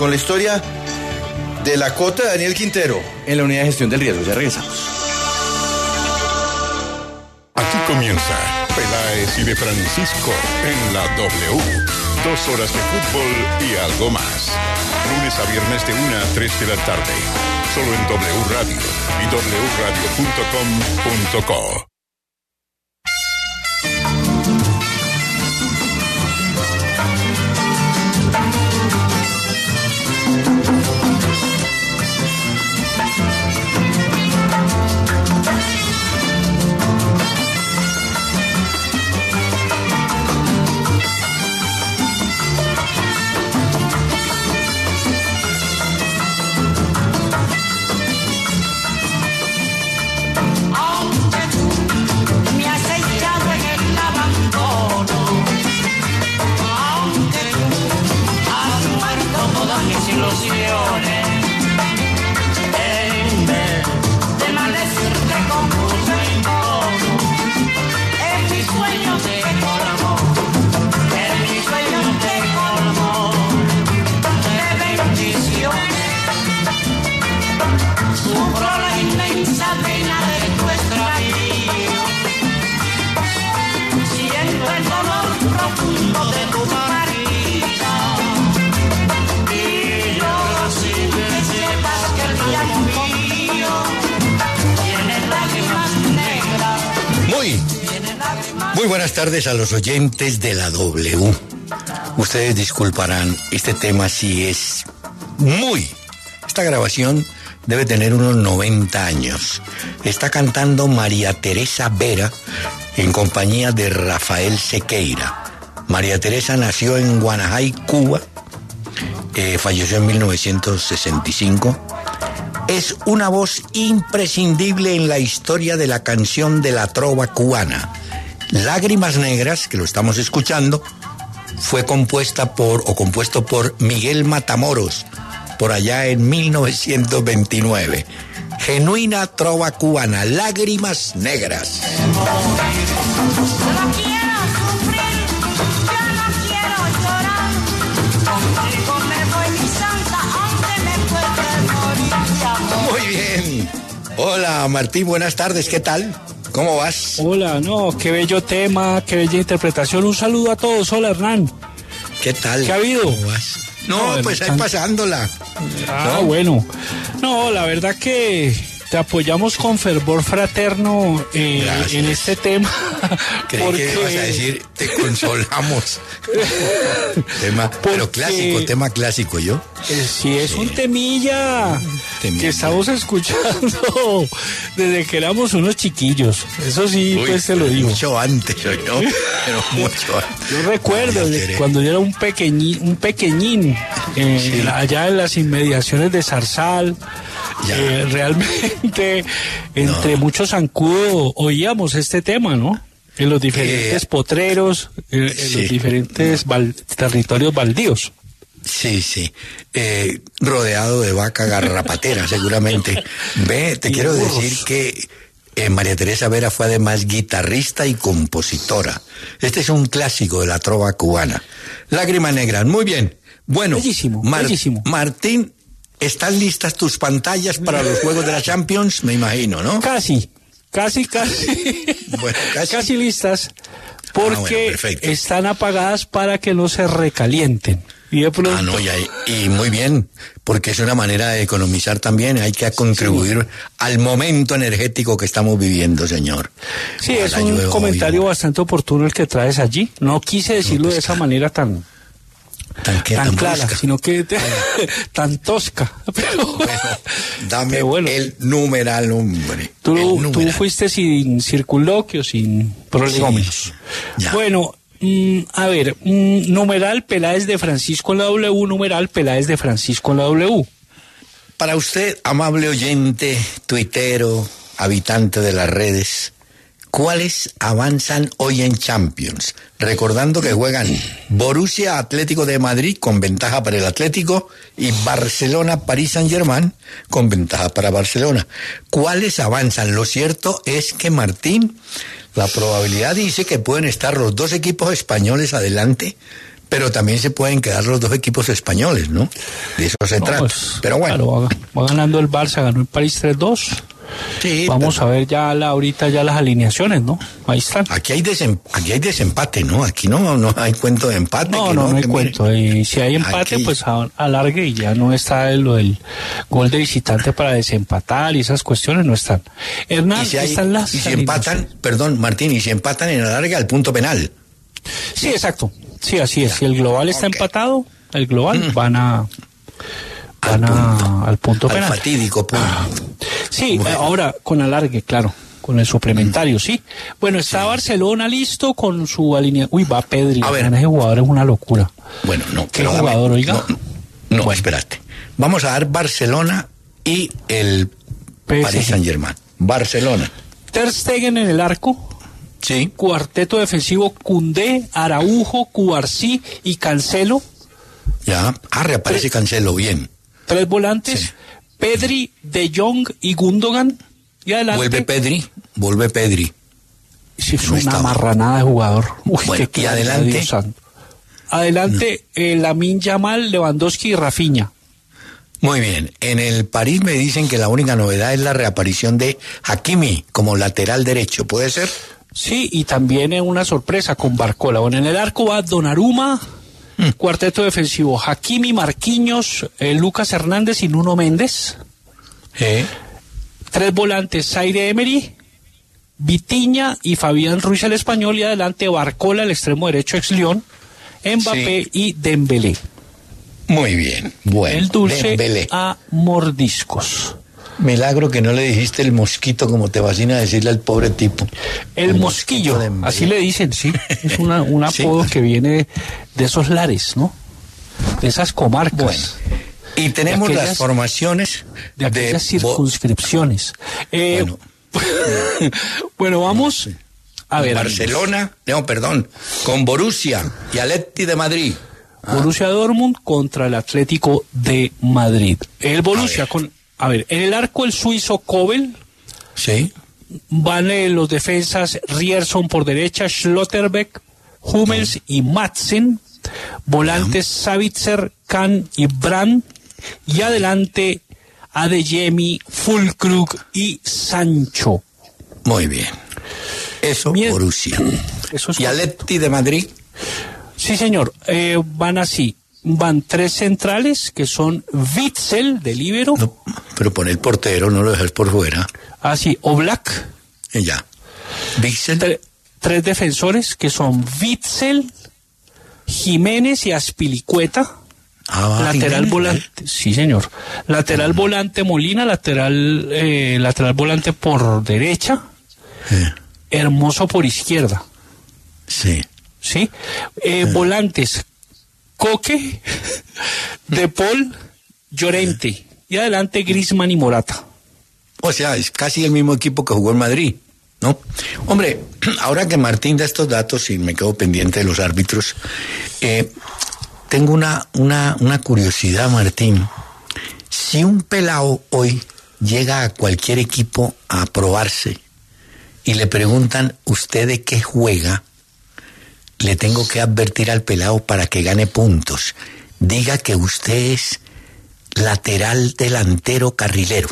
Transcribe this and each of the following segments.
con la historia de la cota de Daniel Quintero en la unidad de gestión del riesgo. Ya regresamos. Aquí comienza Peláez y de Francisco en la W. 2 horas de fútbol y algo más. Lunes a viernes de 1 a 3 de la tarde. Solo en W Radio y wradio.com.co. Muy buenas tardes a los oyentes de la W. Ustedes disculparán, este tema sí es Esta grabación debe tener unos 90 años. Está cantando María Teresa Vera en compañía de Rafael Sequeira. María Teresa nació en Guanajay, Cuba. Falleció en 1965. Es una voz imprescindible en la historia de la canción de la trova cubana. Lágrimas Negras, que lo estamos escuchando, fue compuesto por Miguel Matamoros, por allá en 1929. Genuina trova cubana, Lágrimas Negras. Muy bien. Hola, Martín, buenas tardes, ¿qué tal? ¿Cómo vas? Hola, no, qué bello tema, qué bella interpretación. Un saludo a todos. Hola, Hernán. ¿Qué tal? ¿Qué ha habido? ¿Cómo vas? No, pues ahí pasándola. ¿No? Bueno. No, la verdad que te apoyamos con fervor fraterno en este tema. Creí que ibas a decir, te consolamos. Pero clásico, tema clásico, ¿yo? Sí, es un temilla que estamos escuchando desde que éramos unos chiquillos. Eso sí, pues te lo digo. Mucho antes, ¿no? Pero mucho antes. Yo recuerdo cuando yo era un pequeñín allá en las inmediaciones de Zarzal. Realmente entre muchos zancudos oíamos este tema, ¿no? En los diferentes potreros, en los diferentes territorios baldíos. Sí. Rodeado de vaca garrapatera, seguramente. Te quiero decir que María Teresa Vera fue además guitarrista y compositora. Este es un clásico de la trova cubana. Lágrimas Negras, muy bien. Bueno, bellísimo. Martín, ¿están listas tus pantallas para los Juegos de la Champions? Me imagino, ¿no? Casi. Bueno, casi listas, porque están apagadas para que no se recalienten. Y de pronto... y muy bien, porque es una manera de economizar también. Hay que contribuir al momento energético que estamos viviendo, señor. Sí, ojalá es un comentario bastante oportuno el que traes allí. No quise decirlo de esa manera tan clara, brusca, sino que tan tosca. Pero, dame el numeral, hombre. Tú fuiste sin circunloquio, sin prolegómenos. Sí, bueno, a ver, numeral Peláez de Francisco en la W, numeral Peláez de Francisco en la W. Para usted, amable oyente, tuitero, habitante de las redes, ¿cuáles avanzan hoy en Champions? Recordando que juegan Borussia Atlético de Madrid con ventaja para el Atlético y Barcelona París Saint-Germain con ventaja para Barcelona. ¿Cuáles avanzan? Lo cierto es que, Martín, la probabilidad dice que pueden estar los dos equipos españoles adelante, Pero también se pueden quedar los dos equipos españoles, ¿no? De eso se trata. Pues, pero bueno. Claro, va ganando el Barça, ganó el París 3-2. Sí, vamos a ver ya ahorita ya las alineaciones, ¿no? Ahí están. Aquí hay desempate, ¿no? Aquí no hay cuento de empate. No hay cuento. Y si hay empate, aquí, pues alargue y ya no está lo del gol de visitante para desempatar y esas cuestiones no están. Hernán, están las. Y si empatan, perdón, Martín, y si empatan en alargue al punto penal. Sí, exacto. Sí, así es. Si el global está empatado, el global van al punto penal. Al fatídico punto. Sí, bueno. Ahora con alargue, claro, con el suplementario, sí. Bueno, está Barcelona listo con su alineación. Uy, va Pedri. A ver, ese jugador es una locura. Bueno, no. ¿Qué jugador, oiga? No, bueno. Espérate. Vamos a dar Barcelona y el Paris Saint-Germain. Barcelona. Ter Stegen en el arco. Sí. Cuarteto defensivo: Koundé, Araujo, Cubarsí y Cancelo. Ya. Reaparece Cancelo, bien. 3 volantes. Sí. Pedri, De Jong y Gundogan. Y adelante. Vuelve Pedri. Sí, es una marranada de jugador. Uy, bueno, y adelante. Adelante, Lamine Yamal, Lewandowski y Rafinha. Muy bien. En el París me dicen que la única novedad es la reaparición de Hakimi como lateral derecho. ¿Puede ser? Sí, y también una sorpresa con Barcola. Bueno, en el arco va Donnarumma. Cuarteto defensivo: Hakimi, Marquinhos, Lucas Hernández y Nuno Méndez. 3 volantes: Zaire Emery, Vitinha y Fabián Ruiz, el español. Y adelante Barcola, el extremo derecho ex Lyon, Mbappé y Dembélé. Muy bien. Bueno, el dulce Dembélé. A mordiscos. Milagro que no le dijiste el mosquito como te fascina decirle al pobre tipo. El mosquillo, así le dicen, sí. Es un apodo que viene de esos lares, ¿no? De esas comarcas. Bueno, y tenemos las formaciones de aquellas circunscripciones. Bueno, vamos a ver. Barcelona, con Borussia y Atleti de Madrid. Borussia Dortmund contra el Atlético de Madrid. El Borussia en el arco el suizo Kobel. Sí. Van los defensas Rierson por derecha, Schlotterbeck, Hummels y Madsen. Volantes Savitzer, Kahn y Brandt. Y adelante Adeyemi, Füllkrug y Sancho. Muy bien. Eso, Borussia. Eso es ¿Y Atleti de Madrid? Sí, señor. Van así. Van 3 centrales, que son Witsel, de líbero. No, pero pon el portero, no lo dejes por fuera. Ah, sí, Oblak. Ya. Witsel. 3 defensores, que son Witsel, Jiménez y Azpilicueta. Lateral Jiménez, volante. Sí, señor. Lateral volante Molina, lateral volante por derecha. Hermoso por izquierda. Sí. ¿Sí? Volantes: Coque, De Paul, Llorente. Y adelante Griezmann y Morata. O sea, es casi el mismo equipo que jugó en Madrid, ¿no? Hombre, ahora que Martín da estos datos y me quedo pendiente de los árbitros, tengo una curiosidad, Martín. Si un pelao hoy llega a cualquier equipo a probarse y le preguntan, ¿usted de qué juega?, le tengo que advertir al pelado para que gane puntos. Diga que usted es lateral, delantero, carrilero.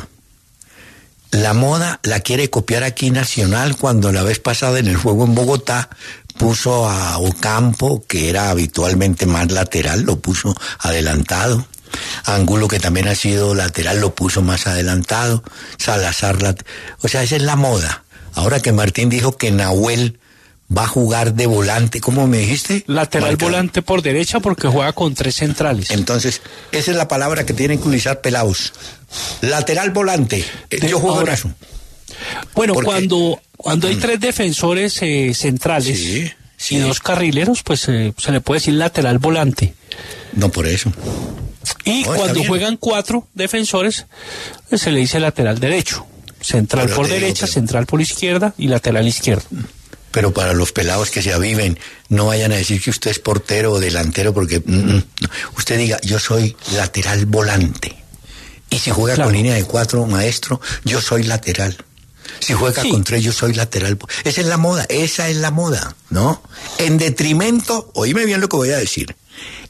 La moda la quiere copiar aquí Nacional, cuando la vez pasada en el juego en Bogotá puso a Ocampo, que era habitualmente más lateral, lo puso adelantado. Angulo, que también ha sido lateral, lo puso más adelantado. Salazar, o sea, esa es la moda. Ahora que Martín dijo que Nahuel va a jugar de volante, ¿cómo me dijiste? Lateral volante por derecha, porque juega con 3 centrales. Entonces, esa es la palabra que tienen que utilizar pelados. Lateral volante. Yo juego en eso. Bueno, porque cuando hay 3 defensores centrales y 2 carrileros, pues se le puede decir lateral volante. No, por eso. Y cuando juegan 4 defensores, pues se le dice lateral derecho. Central por derecha, central por izquierda y lateral izquierdo. Pero para los pelados que se aviven, no vayan a decir que usted es portero o delantero, porque usted diga, yo soy lateral volante. Y si juega con línea de 4, maestro, yo soy lateral. Si juega con 3, yo soy lateral. Esa es la moda, ¿no? En detrimento, oíme bien lo que voy a decir,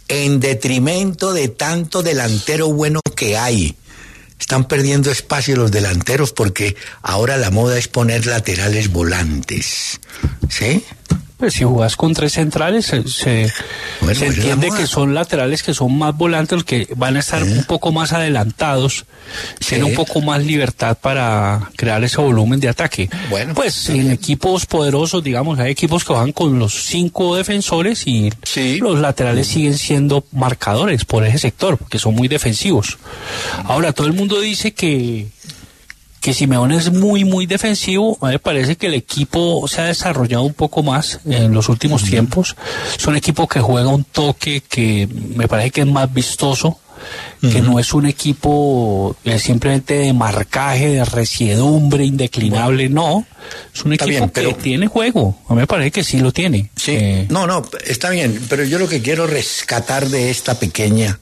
en detrimento de tanto delantero bueno que hay. Están perdiendo espacio los delanteros porque ahora la moda es poner laterales volantes. ¿Sí? Pues si jugás con 3 centrales, se entiende que son laterales que son más volantes, que van a estar un poco más adelantados, tienen un poco más libertad para crear ese volumen de ataque. Bueno, pues en equipos poderosos, digamos, hay equipos que van con los 5 defensores y los laterales siguen siendo marcadores por ese sector, porque son muy defensivos. Ahora, todo el mundo dice que Simeone es muy, muy defensivo. A mí me parece que el equipo se ha desarrollado un poco más en los últimos tiempos. Es un equipo que juega un toque que me parece que es más vistoso, que no es un equipo simplemente de marcaje, de resiedumbre indeclinable, no. Es un equipo que tiene juego. A mí me parece que sí lo tiene. Sí, no, está bien, pero yo lo que quiero rescatar de esta pequeña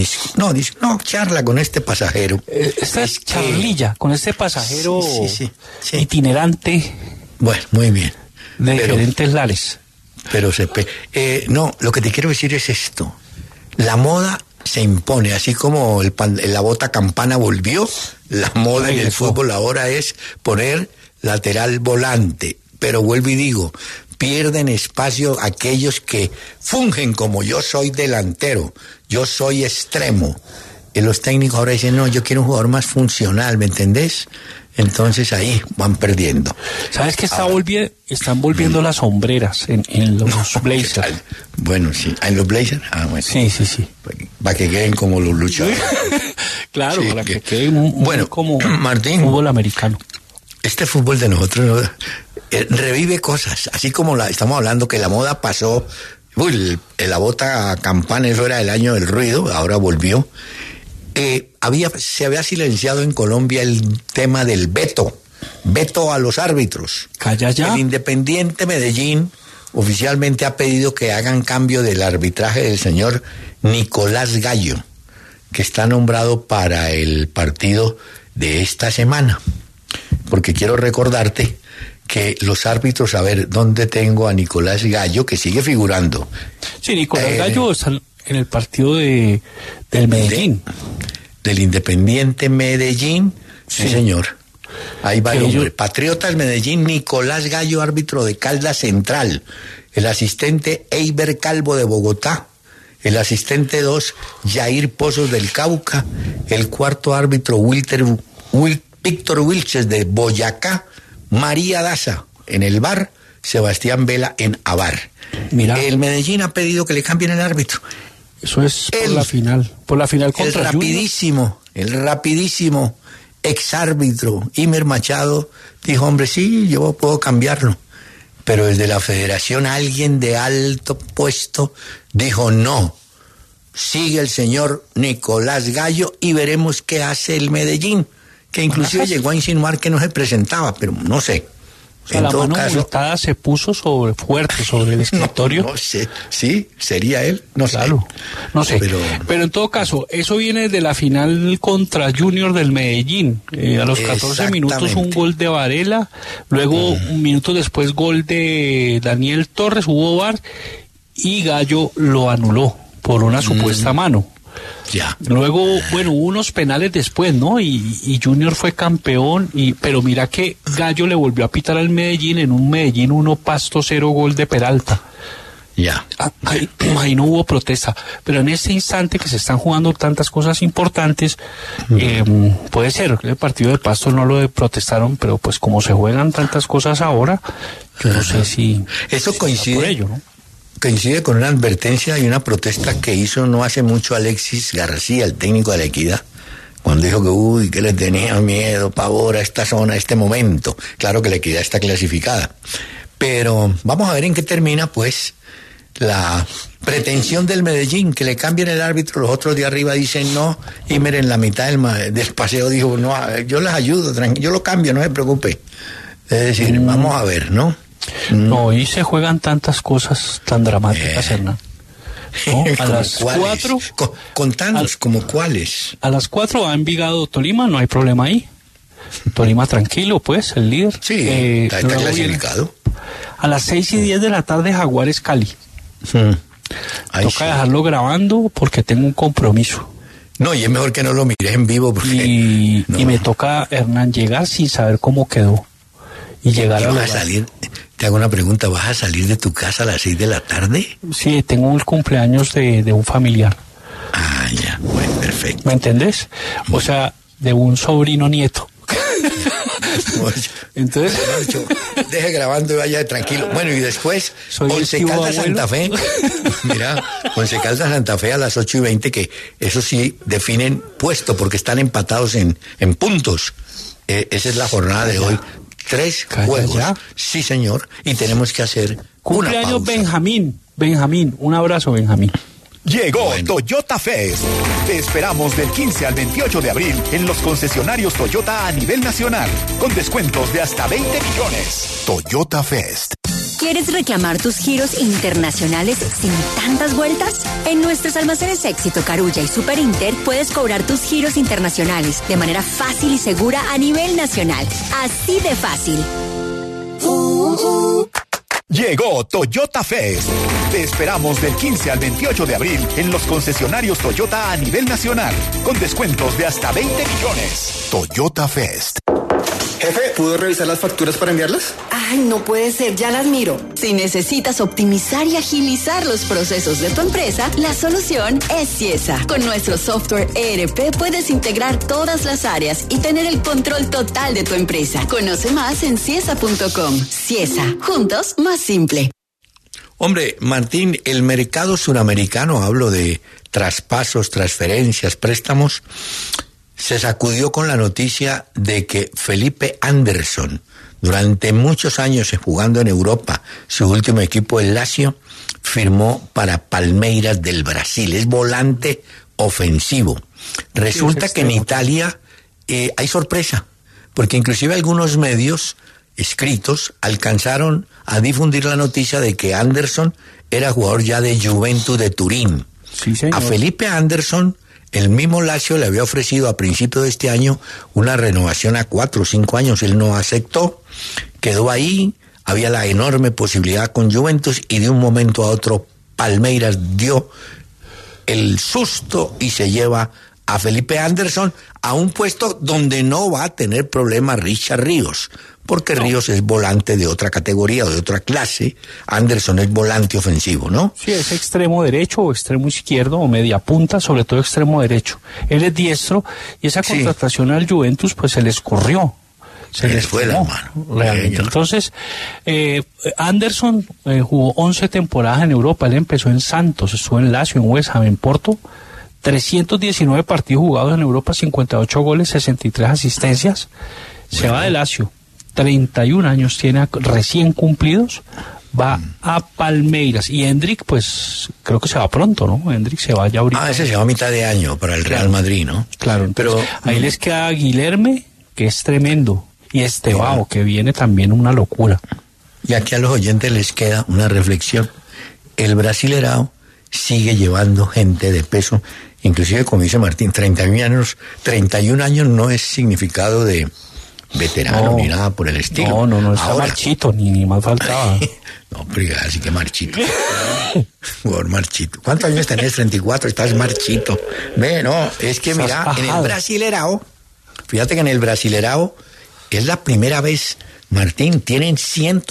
charla con este pasajero. Esta es charlilla con este pasajero itinerante. Bueno, muy bien. De diferentes lares. Pero lo que te quiero decir es esto. La moda se impone, así como la bota campana volvió, la moda en el fútbol ahora es poner lateral volante. Pero vuelvo y digo, pierden espacio aquellos que fungen como yo soy delantero, yo soy extremo. Y los técnicos ahora dicen, no, yo quiero un jugador más funcional, ¿me entendés? Entonces ahí van perdiendo. ¿Sabes qué están volviendo las sombreras en los Blazers? Bueno, sí. ¿En los Blazers? Bueno. Sí. Para que queden como los luchadores. Claro, para que queden como Martín, fútbol americano. Este fútbol de nosotros revive cosas, así como estamos hablando que la moda pasó, la bota campana, eso era el año del ruido, ahora volvió. Se había silenciado en Colombia el tema del veto a los árbitros. Calla ya. El Independiente Medellín oficialmente ha pedido que hagan cambio del arbitraje del señor Nicolás Gallo, que está nombrado para el partido de esta semana. Porque quiero recordarte que los árbitros, a ver, ¿dónde tengo a Nicolás Gallo, que sigue figurando? Sí, Nicolás Gallo está en el partido del Medellín. Del Independiente Medellín, sí señor. Ahí va el hombre. Patriotas Medellín, Nicolás Gallo, árbitro de Caldas Central. El asistente Eiber Calvo de Bogotá. El asistente 2, Jair Pozos del Cauca. El cuarto árbitro, Víctor Wilches de Boyacá. María Daza en el VAR, Sebastián Vela en AVAR. Mira, el Medellín ha pedido que le cambien el árbitro. Eso es por la final contra el rapidísimo exárbitro Imer Machado dijo, hombre, sí, yo puedo cambiarlo. Pero desde la federación alguien de alto puesto dijo, no, sigue el señor Nicolás Gallo y veremos qué hace el Medellín, que inclusive llegó a insinuar que no se presentaba, pero no sé. O sea, la mano multada se puso fuerte sobre el escritorio. No sé, sí, sería él, no sé. No sé, pero en todo caso, eso viene de la final contra Junior del Medellín. A los 14 minutos un gol de Varela, luego minutos después gol de Daniel Torres, hubo VAR y Gallo lo anuló por una supuesta mano. Ya. Luego, hubo unos penales después, ¿no? Y Junior fue campeón, pero mira que Gallo le volvió a pitar al Medellín en un Medellín 1, Pasto 0, gol de Peralta. Ya. Ahí no hubo protesta, pero en este instante que se están jugando tantas cosas importantes, puede ser que el partido de Pasto no lo protestaron, pero pues como se juegan tantas cosas ahora, yo no sé si... Eso coincide por ello, ¿no? Coincide con una advertencia y una protesta que hizo no hace mucho Alexis García, el técnico de La Equidad, cuando dijo que le tenía miedo, pavor a esta zona, a este momento. Claro que La Equidad está clasificada, pero vamos a ver en qué termina, pues, la pretensión del Medellín, que le cambien el árbitro. Los otros de arriba dicen no, y miren, en la mitad del paseo dijo, no, yo les ayudo, yo lo cambio, no se preocupe. Es decir, vamos a ver, ¿no? No, y se juegan tantas cosas tan dramáticas, Hernán. ¿No? A las 4... Contanos, ¿como cuáles? A las 4 va Envigado Tolima, no hay problema ahí. Tolima tranquilo, pues, el líder. Sí, está clasificado. A las 6:10 de la tarde, Jaguares Cali. A Toca dejarlo grabando porque tengo un compromiso. No, y es mejor que no lo mires en vivo porque... Y me toca, Hernán, llegar sin saber cómo quedó. Y llegar a salir. Te hago una pregunta, ¿vas a salir de tu casa a las 6 de la tarde? Sí, tengo el cumpleaños de un familiar. Ah, ya, bueno, perfecto. ¿Me entendés? O sea, de un sobrino nieto. Entonces, deje grabando y vaya tranquilo. Bueno, y después, Once Caldas Santa Fe. Mira, Once Caldas Santa Fe a las 8:20, que eso sí definen puesto porque están empatados en puntos. Esa es la jornada de hoy. 3 juegos. Ya. Sí, señor. Y tenemos que hacer cumpleaños Benjamín. Un abrazo, Benjamín. Llegó Toyota Fest. Te esperamos del 15 al 28 de abril en los concesionarios Toyota a nivel nacional, con descuentos de hasta 20 millones. Toyota Fest. ¿Quieres reclamar tus giros internacionales sin tantas vueltas? En nuestros almacenes Éxito, Carulla y Super Inter puedes cobrar tus giros internacionales de manera fácil y segura a nivel nacional. Así de fácil. Llegó Toyota Fest. Te esperamos del 15 al 28 de abril en los concesionarios Toyota a nivel nacional, con descuentos de hasta 20 millones. Toyota Fest. Jefe, ¿pudo revisar las facturas para enviarlas? Ay, no puede ser, ya las miro. Si necesitas optimizar y agilizar los procesos de tu empresa, la solución es Ciesa. Con nuestro software ERP puedes integrar todas las áreas y tener el control total de tu empresa. Conoce más en ciesa.com. Ciesa, juntos más simple. Hombre, Martín, el mercado suramericano, hablo de traspasos, transferencias, préstamos, se sacudió con la noticia de que Felipe Anderson, durante muchos años jugando en Europa, su último equipo, el Lazio, firmó para Palmeiras del Brasil. Es volante ofensivo. Resulta que en Italia hay sorpresa, porque inclusive algunos medios escritos alcanzaron a difundir la noticia de que Anderson era jugador ya de Juventus de Turín. Sí, señor. A Felipe Anderson, el mismo Lazio le había ofrecido a principios de este año una renovación a 4 o 5 años. Él no aceptó, quedó ahí, había la enorme posibilidad con Juventus y de un momento a otro Palmeiras dio el susto y se lleva a Felipe Anderson a un puesto donde no va a tener problema Richard Ríos, porque Ríos es volante de otra categoría o de otra clase. Anderson es volante ofensivo, ¿no? Sí, es extremo derecho o extremo izquierdo o media punta, sobre todo extremo derecho. Él es diestro y esa contratación al Juventus pues se les corrió. Se les fue la mano. Realmente. Entonces, Anderson jugó 11 temporadas en Europa. Él empezó en Santos, estuvo en Lazio, en West Ham, en Porto. 319 partidos jugados en Europa, 58 goles, 63 asistencias. Bueno. Se va de Lazio. 31 años tiene recién cumplidos, va a Palmeiras. Y Hendrik, pues, creo que se va pronto, ¿no? Hendrik se va ya ahorita. Ese se va a mitad de año para el Real Madrid, ¿no? Claro, pero ahí les queda Guilherme, que es tremendo, y Estevao, que viene también una locura. Y aquí a los oyentes les queda una reflexión. El Brasileirão sigue llevando gente de peso, inclusive como dice Martín, 31 años no es significado de veterano ni nada por el estilo. No, está marchito, ni más faltaba. No, pero así que marchito. Jugador marchito. ¿Cuántos años tenés? 34, estás marchito. Ve, no, es que mira, en el Brasileirão, fíjate que en el Brasileirão es la primera vez, Martín, tienen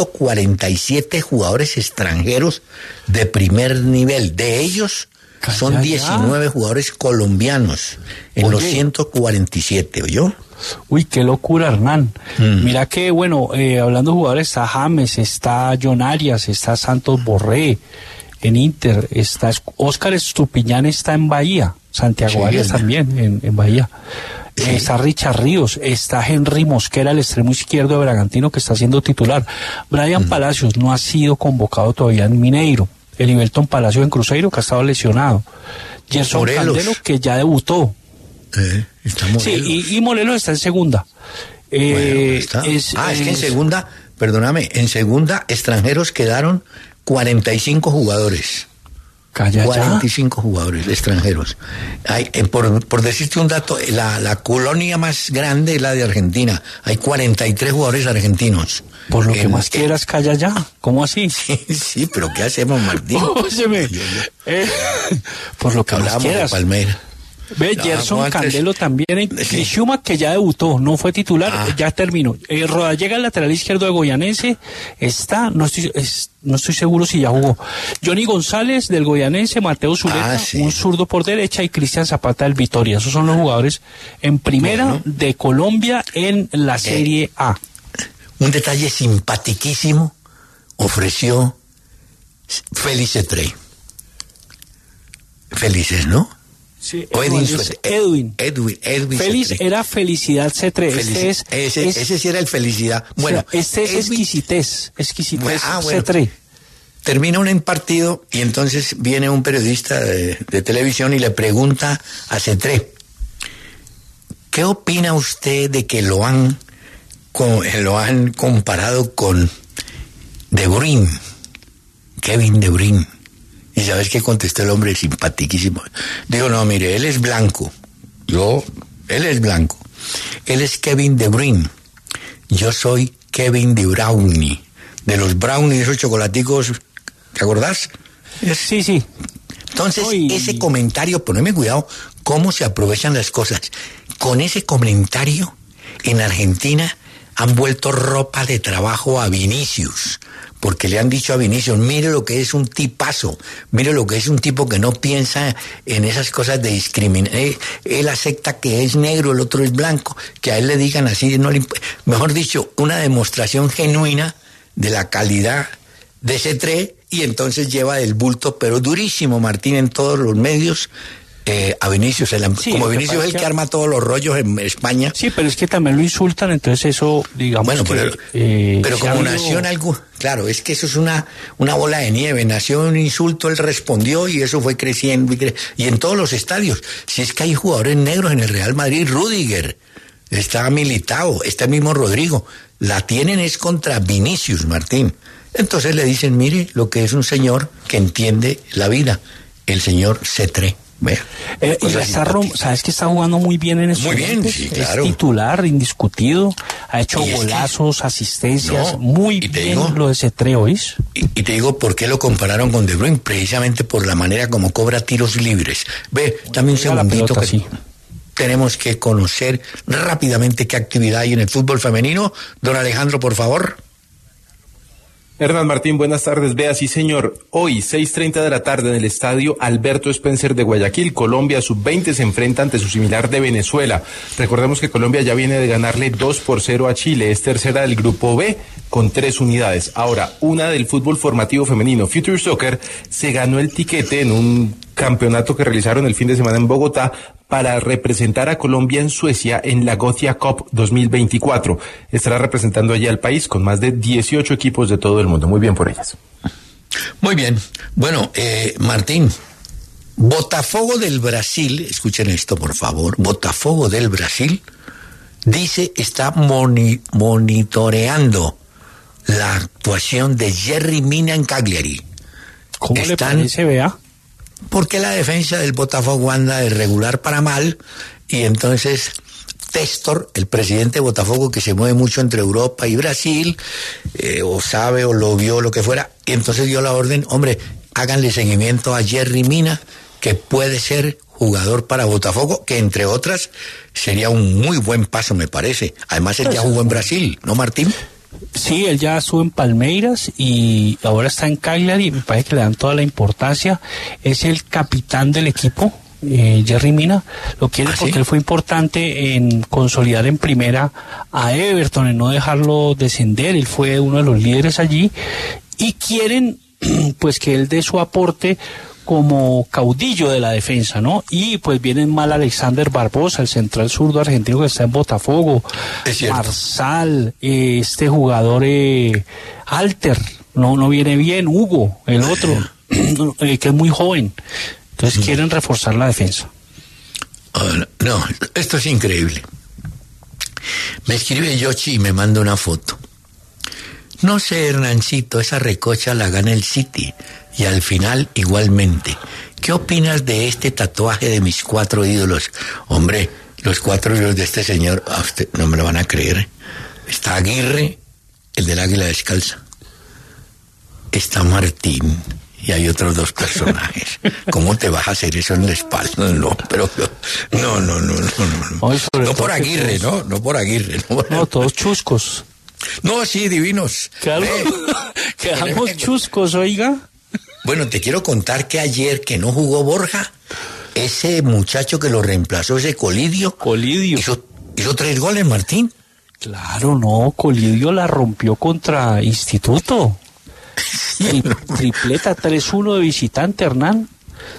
147 jugadores extranjeros de primer nivel. De ellos son 19 jugadores colombianos en los 147, ¿oyó? Uy, qué locura, Hernán. Mira que, bueno, hablando de jugadores, está James, está John Arias, está Santos Borré en Inter, está Óscar Estupiñán, está en Bahía, Santiago Arias también en Bahía. Está Richard Ríos, está Henry Mosquera, el extremo izquierdo de Bragantino, que está siendo titular. Brian Palacios no ha sido convocado todavía en Mineiro. Elivelton Palacios en Cruzeiro, que ha estado lesionado. Gerson Candelo, que ya debutó. Está Morelos. Sí, y Morelos está en segunda. Está. Es que en segunda, perdóname, en segunda extranjeros quedaron 45 jugadores. Calla 45 jugadores extranjeros. Hay, por decirte un dato, la colonia más grande es la de Argentina. Hay 43 jugadores argentinos. Por lo que más quieras, calla ya. ¿Cómo así? Sí, pero ¿qué hacemos, Martín? Óyeme. Por lo que más quieras. De Palmeiras. Ve, Gerson Candelo también en Criciúma, que ya debutó, no fue titular, ya terminó. Rodallega, el lateral izquierdo de Goianense, está, no estoy seguro si ya jugó. Johnny González del Goianense, Mateo Zuleta, un zurdo por derecha, y Cristian Zapata del Vitória. Esos son los jugadores en primera de Colombia en la Serie A. Un detalle simpatiquísimo ofreció Félix Cetré. Felices, ¿no? Sí, Edwin. Feliz Cetré. Era Felicidad C3. Ese sí era el Felicidad. Bueno, o sea, este es exquisitez C3. Termina un partido y entonces viene un periodista de televisión y le pregunta a Cetré: ¿qué opina usted de que lo han comparado con De Bruyne, Kevin De Bruyne? ¿Y sabes qué contestó el hombre? Simpatiquísimo. Digo, no, mire, él es blanco. Él es blanco. Él es Kevin De Bruyne. Yo soy Kevin De Brownie. De los brownies, esos chocolaticos, ¿te acordás? Sí. Entonces, ese comentario, poneme cuidado, cómo se aprovechan las cosas. Con ese comentario, en Argentina han vuelto ropa de trabajo a Vinicius. Porque le han dicho a Vinicius: mire lo que es un tipazo, mire lo que es un tipo que no piensa en esas cosas de discriminar. Él acepta que es negro, el otro es blanco, que a él le digan así, mejor dicho, una demostración genuina de la calidad de Cetré, y entonces lleva del bulto, pero durísimo, Martín, en todos los medios, a Vinicius. Como Vinicius es el que arma todos los rollos en España. Sí, pero es que también lo insultan, entonces eso, digamos. Bueno, pero como nació en algo, claro, es que eso es una bola de nieve. Nació un insulto, él respondió y eso fue creciendo. Y en todos los estadios. Si es que hay jugadores negros en el Real Madrid, Rüdiger, está Militao, este mismo Rodrigo. La tienen es contra Vinicius, Martín. Entonces le dicen: mire lo que es un señor que entiende la vida, el señor Cetré. Y sabes que está jugando muy bien en Muy bien, sí, claro. Es titular indiscutido, ha hecho golazos, asistencias, muy bien lo de Cetré, ¿oís? Y te digo por qué lo compararon con De Bruyne, precisamente por la manera como cobra tiros libres. Dame un segundito pelota, que tenemos que conocer rápidamente qué actividad hay en el fútbol femenino. Don Alejandro, por favor. Hernán Martín, buenas tardes. Vea, sí señor, hoy 6:30 de la tarde en el estadio Alberto Spencer de Guayaquil, Colombia sub-20 se enfrenta ante su similar de Venezuela. Recordemos que Colombia ya viene de ganarle 2-0 a Chile, es tercera del grupo B con 3 unidades. Ahora, una del fútbol formativo femenino, Future Soccer, se ganó el tiquete en un campeonato que realizaron el fin de semana en Bogotá para representar a Colombia en Suecia en la Gothia Cup 2024. Estará representando allí al país con más de 18 equipos de todo el mundo. Muy bien por ellas. Muy bien. Bueno, Martín, Botafogo del Brasil, escuchen esto por favor, Botafogo del Brasil dice está monitoreando la actuación de Yerry Mina en Cagliari. ¿Cómo le parece, vea? Porque la defensa del Botafogo anda de regular para mal, y entonces Testor, el presidente de Botafogo, que se mueve mucho entre Europa y Brasil, o sabe o lo vio, lo que fuera, y entonces dio la orden: hombre, háganle seguimiento a Yerry Mina, que puede ser jugador para Botafogo, que entre otras sería un muy buen paso, me parece. Además, él ya jugó en Brasil, ¿no, Martín? Sí, él ya estuvo en Palmeiras y ahora está en Cagliari, me parece que le dan toda la importancia. Es el capitán del equipo, Yerry Mina, lo quiere porque él fue importante en consolidar en primera a Everton, en no dejarlo descender. Él fue uno de los líderes allí y quieren pues que él dé su aporte como caudillo de la defensa, ¿no? Y pues vienen mal Alexander Barbosa, el central zurdo argentino que está en Botafogo, Marsal, este jugador Alter, no viene bien, Hugo, el otro, que es muy joven. Entonces quieren reforzar la defensa. No, esto es increíble. Me escribe Yoshi y me manda una foto. No sé, Hernancito, esa recocha la gana el City. y al final igualmente. ¿Qué opinas de este tatuaje de mis 4 ídolos? Hombre, los 4 ídolos de este señor, a usted no me lo van a creer. Está Aguirre, el del águila descalza. Está Martín. Y hay otros 2 personajes. ¿Cómo te vas a hacer eso en la espalda? No, pero no. No por Aguirre, ¿no? No por Aguirre. No, todos chuscos. No, sí, divinos. Claro, quedamos chuscos, oiga. Bueno, te quiero contar que ayer que no jugó Borja, ese muchacho que lo reemplazó, ese Colidio. Hizo 3 goles, Martín. Claro, no, Colidio la rompió contra Instituto. Tripleta, 3-1 de visitante, Hernán.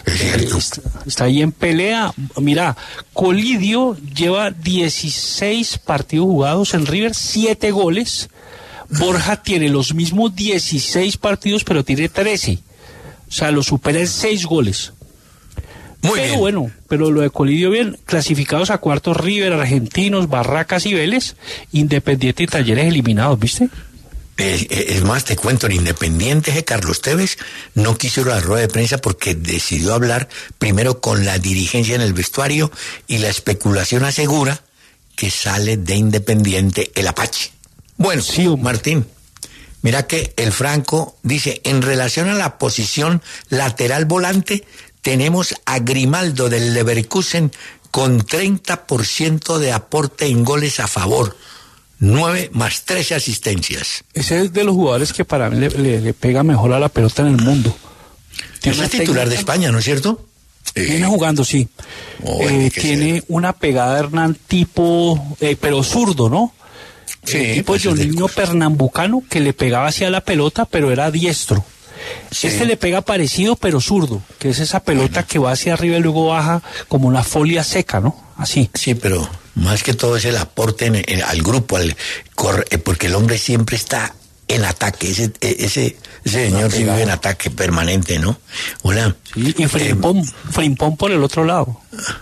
Está ahí en pelea. Mira, Colidio lleva 16 partidos jugados en River, 7 goles. Borja tiene los mismos 16 partidos, pero tiene 13. O sea, lo supera en 6 goles. Muy bien. Bueno, pero lo de Colidio bien. Clasificados a cuartos River, Argentinos, Barracas y Vélez. Independiente y Talleres eliminados, ¿viste? Es más, te cuento, el Independiente de Carlos Tevez no quiso ir a la rueda de prensa porque decidió hablar primero con la dirigencia en el vestuario y la especulación asegura que sale de Independiente el Apache. Bueno, sí, Martín, mira que el Franco dice, en relación a la posición lateral volante, tenemos a Grimaldo del Leverkusen con 30% de aporte en goles a favor. 9 más 13 asistencias. Ese es de los jugadores que para mí le pega mejor a la pelota en el mundo. Es titular de España, ¿no es cierto? Viene jugando, sí. Tiene una pegada, Hernán, tipo, pero zurdo, ¿no? Sí, tipo pues Joninho pernambucano, que le pegaba hacia la pelota, pero era diestro. Sí. Este le pega parecido, pero zurdo, que es esa pelota que va hacia arriba y luego baja como una folia seca, ¿no? Así. Sí, pero más que todo es el aporte al grupo, porque el hombre siempre está en ataque. Ese señor sí vive en ataque permanente, ¿no? Hola. Sí, y Frimpón por el otro lado.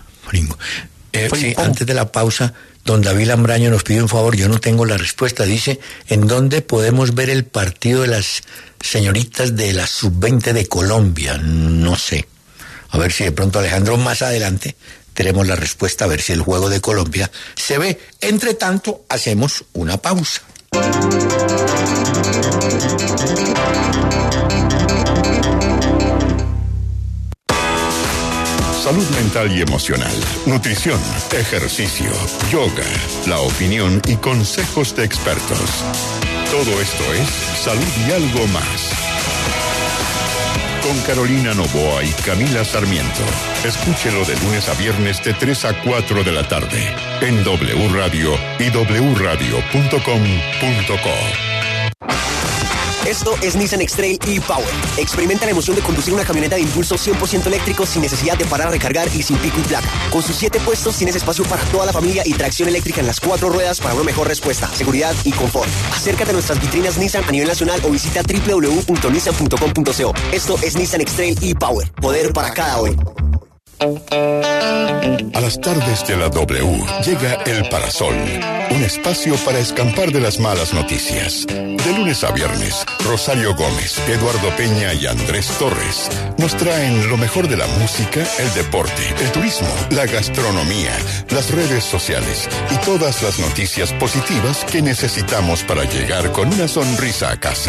Sí, antes de la pausa, don David Lambraño nos pide un favor, yo no tengo la respuesta. Dice, ¿en dónde podemos ver el partido de las señoritas de la Sub-20 de Colombia? No sé. A ver si de pronto, Alejandro, más adelante tenemos la respuesta, a ver si el juego de Colombia se ve. Entre tanto, hacemos una pausa. Salud mental y emocional, nutrición, ejercicio, yoga, la opinión y consejos de expertos. Todo esto es Salud y Algo Más. Con Carolina Noboa y Camila Sarmiento. Escúchelo de lunes a viernes de 3 a 4 de la tarde en W Radio y wradio.com.co. Esto es Nissan X-Trail e-Power. Experimenta la emoción de conducir una camioneta de impulso 100% eléctrico sin necesidad de parar a recargar y sin pico y placa. Con sus 7 puestos tienes espacio para toda la familia y tracción eléctrica en las 4 ruedas para una mejor respuesta, seguridad y confort. Acércate a nuestras vitrinas Nissan a nivel nacional o visita www.nissan.com.co. Esto es Nissan X-Trail e-Power. Poder para cada hoy. A las tardes de la W llega El Parasol, un espacio para escapar de las malas noticias. De lunes a viernes, Rosario Gómez, Eduardo Peña y Andrés Torres nos traen lo mejor de la música, el deporte, el turismo, la gastronomía, las redes sociales y todas las noticias positivas que necesitamos para llegar con una sonrisa a casa.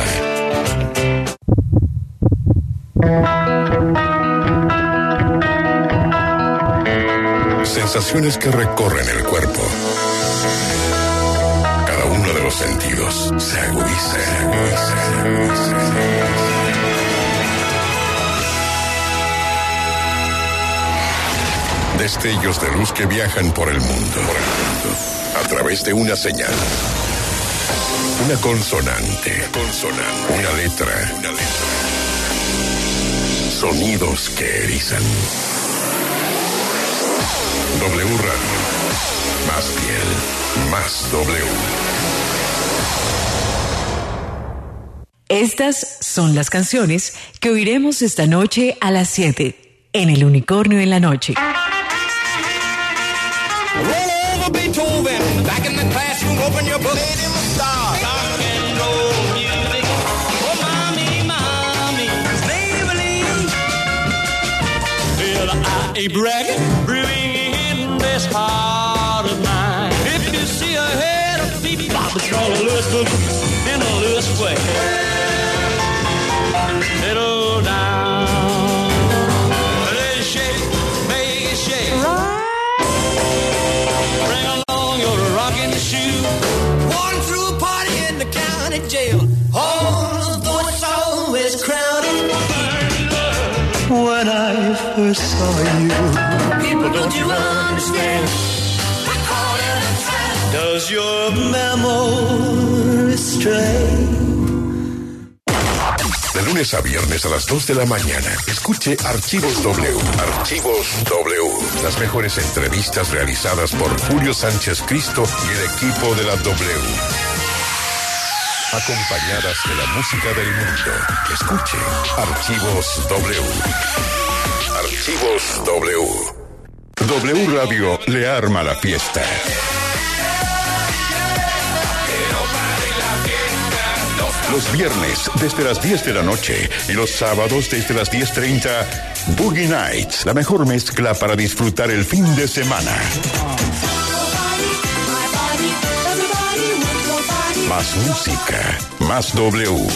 Sensaciones que recorren el cuerpo. Cada uno de los sentidos se agudiza. Destellos de luz que viajan por el mundo. A través de una señal. Una consonante. Una letra. Sonidos que erizan. W Radio. Más piel, más W. Estas son las canciones que oiremos esta noche a las 7 en El Unicornio en la Noche. keep bragging, bringing in this heart of mine. If you see a head of bebop, it's gonna listen in a Lewis way. Settle down, let it shake, make it shake. Bring along your rocking shoe. Walking through a party in the county jail. Although it's always crowded. When I first saw you, people, don't you understand? I caught in a trap. Does your memory stray? De lunes a viernes a las 2 de la mañana, escuche Archivos W. Archivos W. Las mejores entrevistas realizadas por Julio Sánchez Cristo y el equipo de la W. Acompañadas de la música del mundo. Escuche Archivos W. Archivos W. W Radio le arma la fiesta. Los viernes desde las 10 de la noche y los sábados desde las 10:30, Boogie Nights, la mejor mezcla para disfrutar el fin de semana. Más música, más W.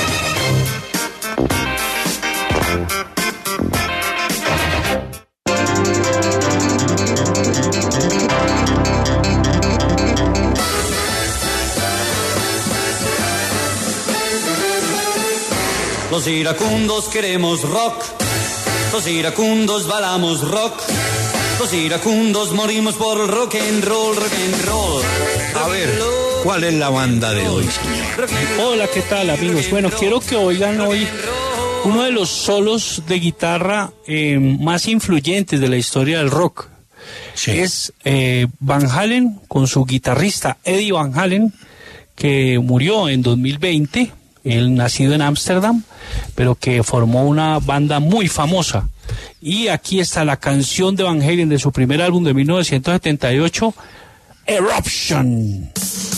Los iracundos queremos rock, los iracundos bailamos rock, los iracundos morimos por el rock and roll, rock and roll. A ver, ¿cuál es la banda de hoy, señor? Hola, ¿qué tal, amigos? Bueno, quiero que oigan hoy uno de los solos de guitarra más influyentes de la historia del rock. Sí. Es Van Halen con su guitarrista Eddie Van Halen, que murió en 2020. Él nacido en Ámsterdam, pero que formó una banda muy famosa. Y aquí está la canción de Van Halen de su primer álbum de 1978, Eruption.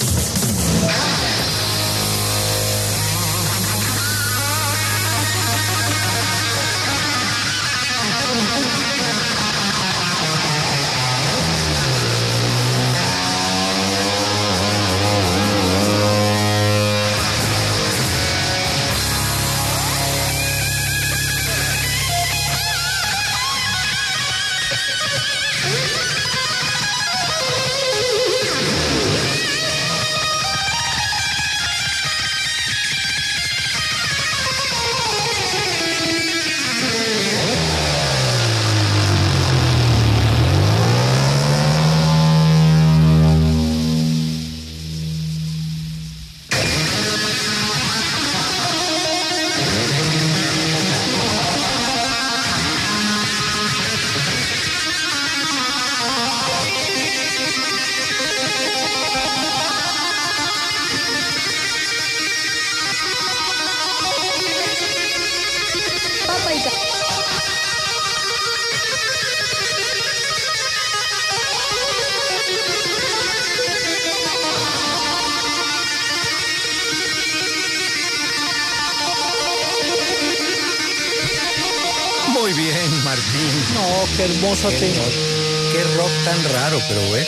Muy bien, Martín. No, qué hermoso tema. Qué rock tan raro, pero bueno.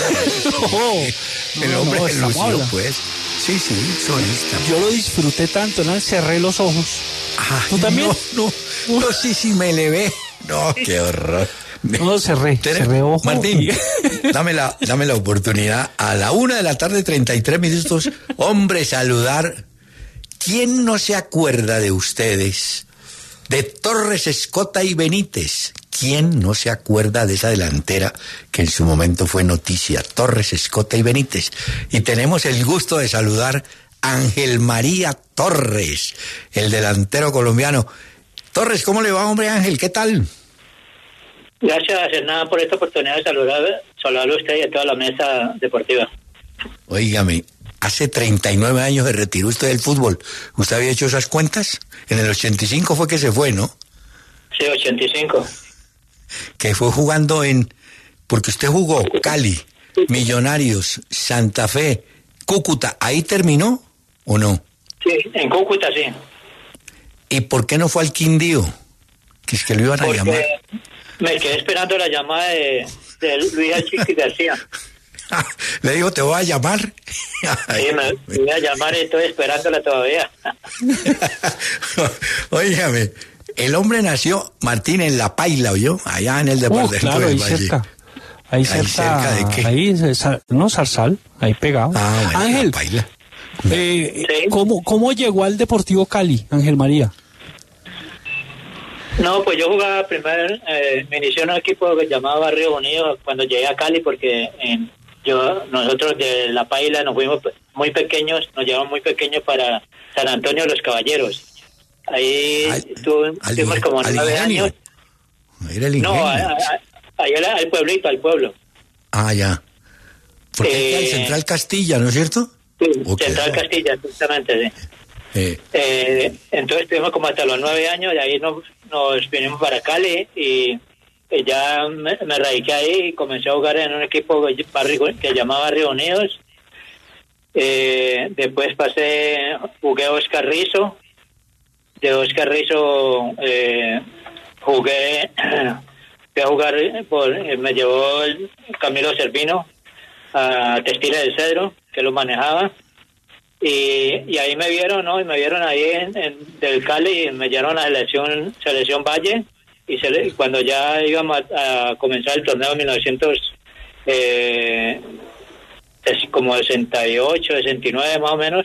El hombre es lució, pues. Sí, solista. Yo lo disfruté tanto, ¿no? Cerré los ojos. ¿Tú también? No, sí, me elevé. No, qué horror. No, cerré ojos. Martín, dame la oportunidad. A la 1:33 PM, hombre, saludar. ¿Quién no se acuerda de ustedes? De Torres, Escota y Benítez. ¿Quién no se acuerda de esa delantera que en su momento fue noticia? Torres, Escota y Benítez. Y tenemos el gusto de saludar a Ángel María Torres, el delantero colombiano. Torres, ¿cómo le va, hombre, Ángel? ¿Qué tal? Gracias, Hernán, por esta oportunidad de saludarlo a usted y a toda la mesa deportiva. Óigame, hace 39 años se retiró usted del fútbol. ¿Usted había hecho esas cuentas? En el 85 fue que se fue, ¿no? Sí, 85. Que fue jugando porque usted jugó Cali, Millonarios, Santa Fe, Cúcuta. ¿Ahí terminó o no? Sí, en Cúcuta, sí. ¿Y por qué no fue al Quindío? Que es que lo iban a llamar. Me quedé esperando la llamada de Luis Chiqui García. Le digo, te voy a llamar. Sí, me voy a llamar y estoy esperándola todavía. Óigame, el hombre nació, Martín, en La Paila, ¿oyó? Allá en el departamento claro, del ahí Valle. cerca. Ahí cerca ¿de qué? Ahí, no, Zarzal, ahí pegado. Ah, bueno, Ángel, La Paila. ¿Sí? ¿Cómo llegó al Deportivo Cali, Ángel María? No, pues yo jugaba primero, me inició en un equipo que llamaba Barrio Unido cuando llegué a Cali, porque nosotros de La Paila nos fuimos muy pequeños, nos llevamos muy pequeños para San Antonio de los Caballeros. Ahí estuvimos como 9 años. Era el ingenio. No, ahí era al pueblito, al pueblo. Ah, ya. Porque el Central Castilla, ¿no es cierto? Sí, Central Castilla, justamente, sí. Entonces estuvimos como hasta los 9 años, de ahí nos vinimos para Cali y ya me radiqué ahí y comencé a jugar en un equipo que llamaba Barrio Unidos. Después jugué a Oscar Rizo. De Oscar Rizo fui a jugar, me llevó el Camilo Servino a Textiles del Cedro, que lo manejaba. Y ahí me vieron, ¿no? Y me vieron ahí del Cali y me llevaron a selección Valle. Y cuando ya íbamos a comenzar el torneo en 1968, 69 más o menos,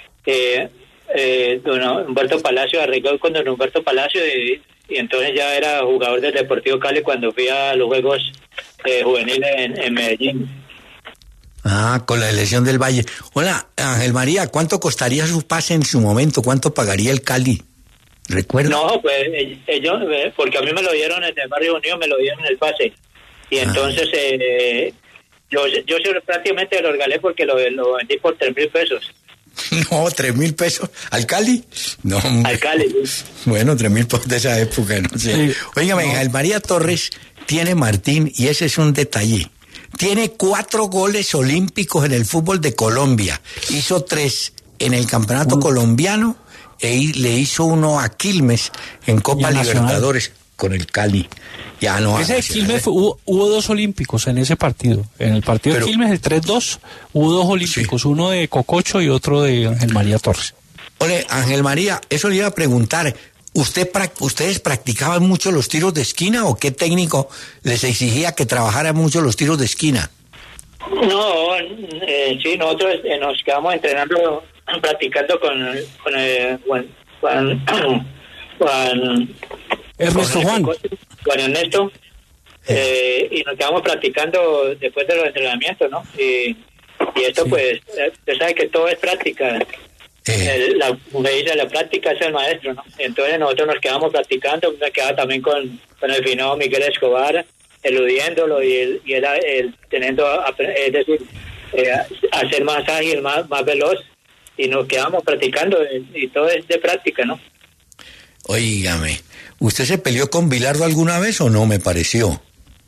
don Humberto Palacio arregló con don Humberto Palacio y entonces ya era jugador del Deportivo Cali cuando fui a los Juegos Juveniles en Medellín. Ah, con la elección del Valle. Hola, Ángel María, ¿cuánto costaría su pase en su momento? ¿Cuánto pagaría el Cali? ¿Recuerda? No, pues ellos, porque a mí me lo dieron en el Barrio Unido, me lo dieron el pase. Y entonces yo prácticamente lo regalé porque lo vendí por 3,000 pesos. No, 3,000 pesos. ¿Al Cali? No. Al Cali, sí. Bueno, 3,000 pesos de esa época, no sé. Sí. Óigame, Ángel María Torres tiene Martín, y ese es un detalle. Tiene 4 goles olímpicos en el fútbol de Colombia. Hizo 3 en el campeonato colombiano le hizo 1 a Quilmes en Copa Libertadores con el Cali. Ya no. Ese de Quilmes hubo 2 olímpicos en ese partido. En el partido de Quilmes, el 3-2, hubo 2 olímpicos, sí. Uno de Cococho y otro de Ángel María Torres. Ole, Ángel María, eso le iba a preguntar. ¿Ustedes practicaban mucho los tiros de esquina o qué técnico les exigía que trabajaran mucho los tiros de esquina? No, sí, nosotros nos quedamos entrenando, practicando con Juan Ernesto, y nos quedamos practicando después de los entrenamientos, ¿no? Y esto, sí. Pues, usted sabe que todo es práctica. Me dice, la práctica es el maestro, ¿no? Entonces nosotros nos quedamos practicando, me quedaba también con el finado Miguel Escobar, eludiéndolo y él teniendo, es decir, a ser más ágil, más veloz, y nos quedamos practicando, y todo es de práctica, ¿no? Óigame, ¿usted se peleó con Bilardo alguna vez o no? Me pareció.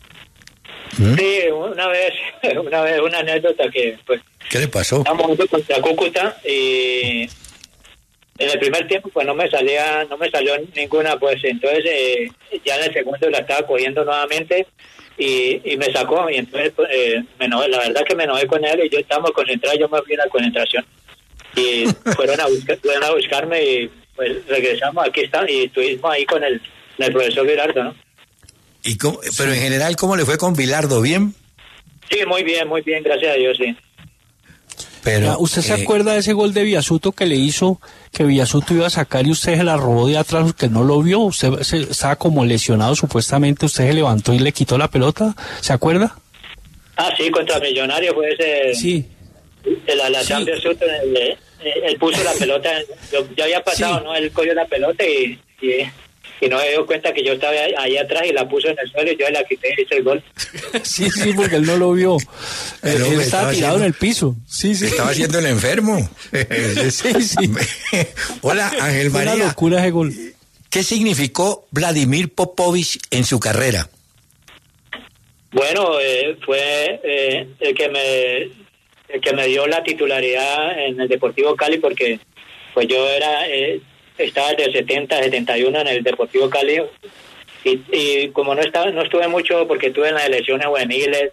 Sí, una vez, una anécdota que, pues... ¿Qué le pasó? Estábamos contra Cúcuta y en el primer tiempo pues no me salió ninguna, pues entonces ya en el segundo la estaba cogiendo nuevamente y me sacó, y entonces pues, la verdad que me enojé con él y yo estábamos concentrados, yo me fui a la concentración y fueron a buscarme y pues regresamos, aquí están, y estuvimos ahí con el profesor Bilardo, ¿no? Pero en general, ¿cómo le fue con Bilardo? ¿Bien? Sí, muy bien, gracias a Dios, sí. Pero, ¿usted se acuerda de ese gol de Villasuto que le hizo, que Villasuto iba a sacar y usted se la robó de atrás, que no lo vio? Usted estaba como lesionado supuestamente, usted se levantó y le quitó la pelota, ¿se acuerda? Ah, sí, contra Millonario fue ese... Sí. La sí. Villasuto, él puso la pelota, ya había pasado, sí. ¿No? Él cogió la pelota y no me dio cuenta que yo estaba ahí atrás y la puso en el suelo y yo la quité y hice el gol. Sí, porque él no lo vio. Él estaba tirado en el piso. Sí. Estaba haciendo el enfermo. Sí. Hola, Ángel María. Una locura ese gol. ¿Qué significó Vladimir Popovich en su carrera? Bueno, fue el que me dio la titularidad en el Deportivo Cali, porque pues yo estaba desde 70, 71 en el Deportivo Cali Y como no estuve mucho porque estuve en las elecciones juveniles,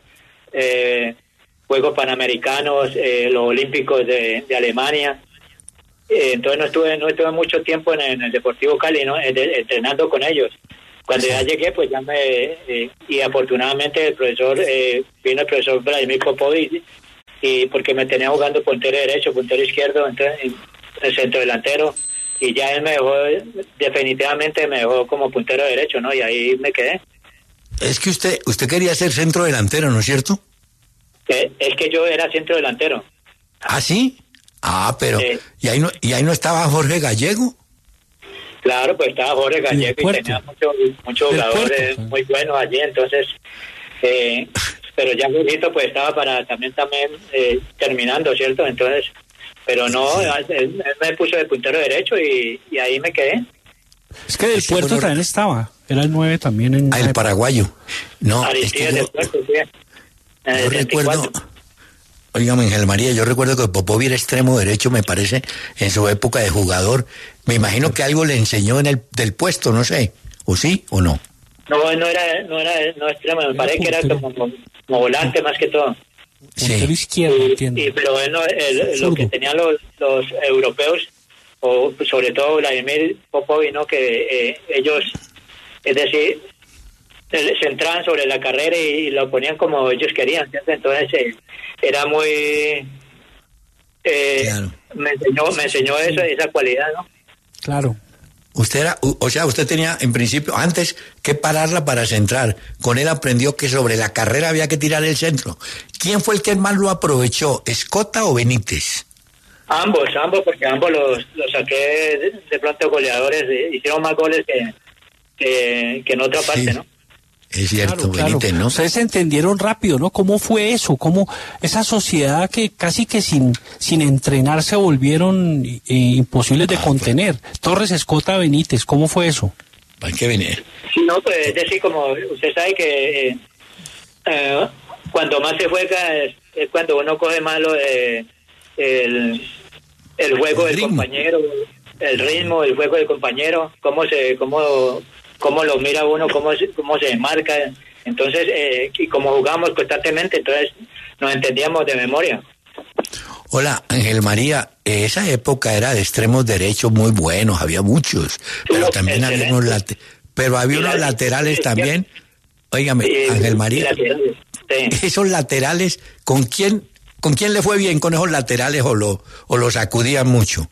Juegos Panamericanos, los Olímpicos de Alemania, entonces no estuve mucho tiempo en el Deportivo Cali, ¿no? Entrenando con ellos. Cuando ya llegué, pues ya y afortunadamente vino el profesor Vladimir Popovic, y porque me tenía jugando puntero derecho, puntero izquierdo, entonces el centro delantero, y ya él definitivamente me dejó como puntero derecho, ¿no? Y ahí me quedé. Es que usted quería ser centro delantero, ¿no es cierto? Es que yo era centro delantero. ¿Ah, sí? Pero ¿y ahí no estaba Jorge Gallego? Claro, pues estaba Jorge Gallego y tenía muchos jugadores muy buenos allí, entonces, pero ya Jorgito pues estaba también terminando, ¿cierto? Entonces, pero no, él me puso de puntero derecho y ahí me quedé. Es que del Puerto también estaba, era el 9 también. El paraguayo. No, Aristides del Puerto, sí. Yo recuerdo... Oígame, Ángel María, yo recuerdo que Popovic era extremo derecho, me parece, en su época de jugador. Me imagino que algo le enseñó del puesto, no sé, o sí o no. No extremo, me parece que era como volante más que todo. Sí. Izquierdo, pero bueno, lo que tenían los europeos, o sobre todo Vladimir Popovic, ¿no? Que ellos, es decir, se entraban sobre la carrera y lo ponían como ellos querían, ¿cierto? Entonces era muy claro. me enseñó esa cualidad, ¿no? Claro. Usted tenía en principio antes que pararla para centrar. Con él aprendió que sobre la carrera había que tirar el centro. ¿Quién fue el que más lo aprovechó, Escota o Benítez? Ambos, porque ambos los saqué de pronto goleadores, hicieron más goles que en otra parte, ¿no? Es cierto, claro. Benítez, ¿no? Ustedes entendieron rápido, ¿no? ¿Cómo fue eso? ¿Cómo esa sociedad que casi que sin entrenar se volvieron imposibles de contener? Torres, Escota, Benítez, ¿cómo fue eso? Hay que venir. Sí, no, pues es decir, como usted sabe que cuando más se juega es cuando uno coge más el juego del compañero, el ritmo, el juego del compañero, cómo lo mira uno, cómo se marca, entonces, y como jugamos constantemente, entonces nos entendíamos de memoria. Hola, Ángel María, esa época era de extremos derechos muy buenos, había muchos, pero también había unos laterales también. Óigame, Ángel María, esos laterales, ¿con quién le fue bien con esos laterales o lo sacudían mucho?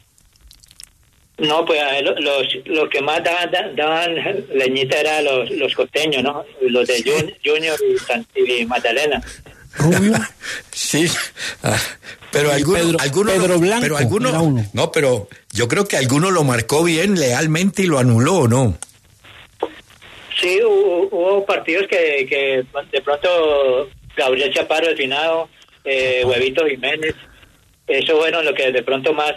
No, pues los que más daban leñita eran los costeños, ¿no? Los de Junior y Magdalena. ¿Rubio? Sí, pero algunos Pedro Blanco, pero algunos, no, pero yo creo que alguno lo marcó bien lealmente y lo anuló, ¿no? Sí, hubo partidos que de pronto Gabriel Chaparro, el finado, Huevito Jiménez, eso bueno, lo que de pronto más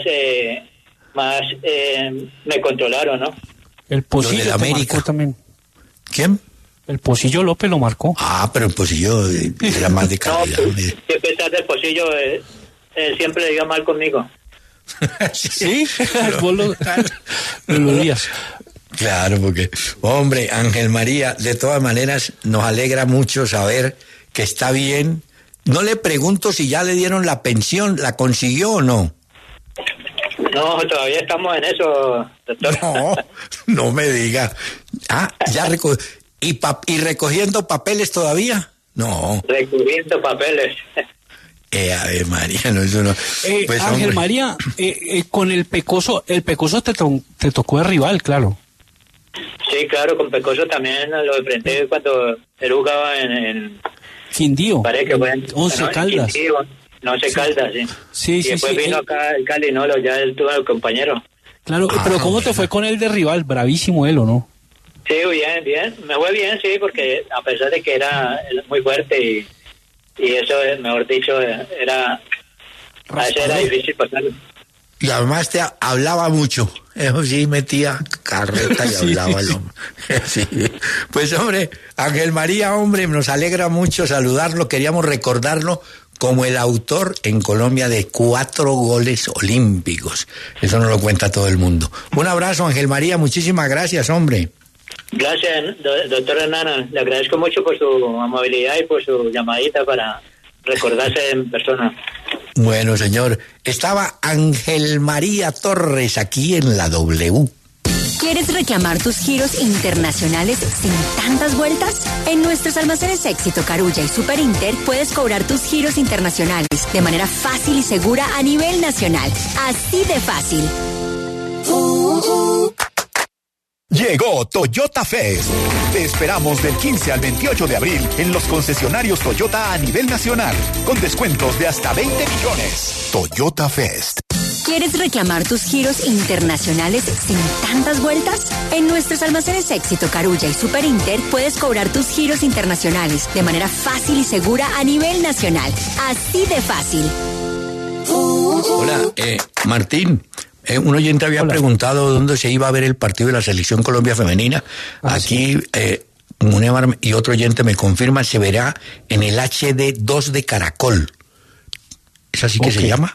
me controlaron, ¿no? El Pocillo de América también. ¿Quién? El Pocillo López lo marcó. Pero el Pocillo era más de calidad. No, a pesar del Pocillo, siempre le iba mal conmigo. ¿Sí? Vos lo días. Claro, porque, hombre, Ángel María, de todas maneras, nos alegra mucho saber que está bien. No le pregunto si ya le dieron la pensión, ¿la consiguió o no? No, todavía estamos en eso, doctor. No me diga. Ya ¿Y recogiendo papeles todavía? No. Recogiendo papeles. A ver, María, no, eso no. Pues, Ángel María, con el Pecoso te tocó de rival, claro. Sí, claro, con Pecoso también lo enfrenté cuando él jugaba en Quindío. Parece que fue en Once Caldas. Quindío, no sé, Caldas, sí. Sí, y después vino acá el Cali, no, ya él tuvo el compañero. Claro, pero ¿cómo te fue con él de rival? Bravísimo él, ¿o no? Sí, bien. Me fue bien, sí, porque a pesar de que era muy fuerte y eso, mejor dicho, era difícil pasarlo. Y además te hablaba mucho. Eso sí, metía carreta y hablaba el hombre. Sí. Pues, hombre, Ángel María, hombre, nos alegra mucho saludarlo. Queríamos recordarlo como el autor en Colombia de 4 goles olímpicos. Eso no lo cuenta todo el mundo. Un abrazo, Ángel María. Muchísimas gracias, hombre. Gracias, doctor Hernán. Le agradezco mucho por su amabilidad y por su llamadita para recordarse en persona. Bueno, señor. Estaba Ángel María Torres aquí en la W. ¿Quieres reclamar tus giros internacionales sin tantas vueltas? En nuestros almacenes Éxito, Carulla y Super Inter puedes cobrar tus giros internacionales de manera fácil y segura a nivel nacional. Así de fácil. Llegó Toyota Fest. Te esperamos del 15 al 28 de abril en los concesionarios Toyota a nivel nacional, con descuentos de hasta 20 millones. Toyota Fest. ¿Quieres reclamar tus giros internacionales sin tantas vueltas? En nuestros almacenes Éxito, Carulla y Super Inter puedes cobrar tus giros internacionales de manera fácil y segura a nivel nacional. Así de fácil. Hola, Martín. Un oyente había preguntado dónde se iba a ver el partido de la Selección Colombia Femenina. Aquí, y otro oyente me confirma, se verá en el HD 2 de Caracol. ¿Es así que se llama?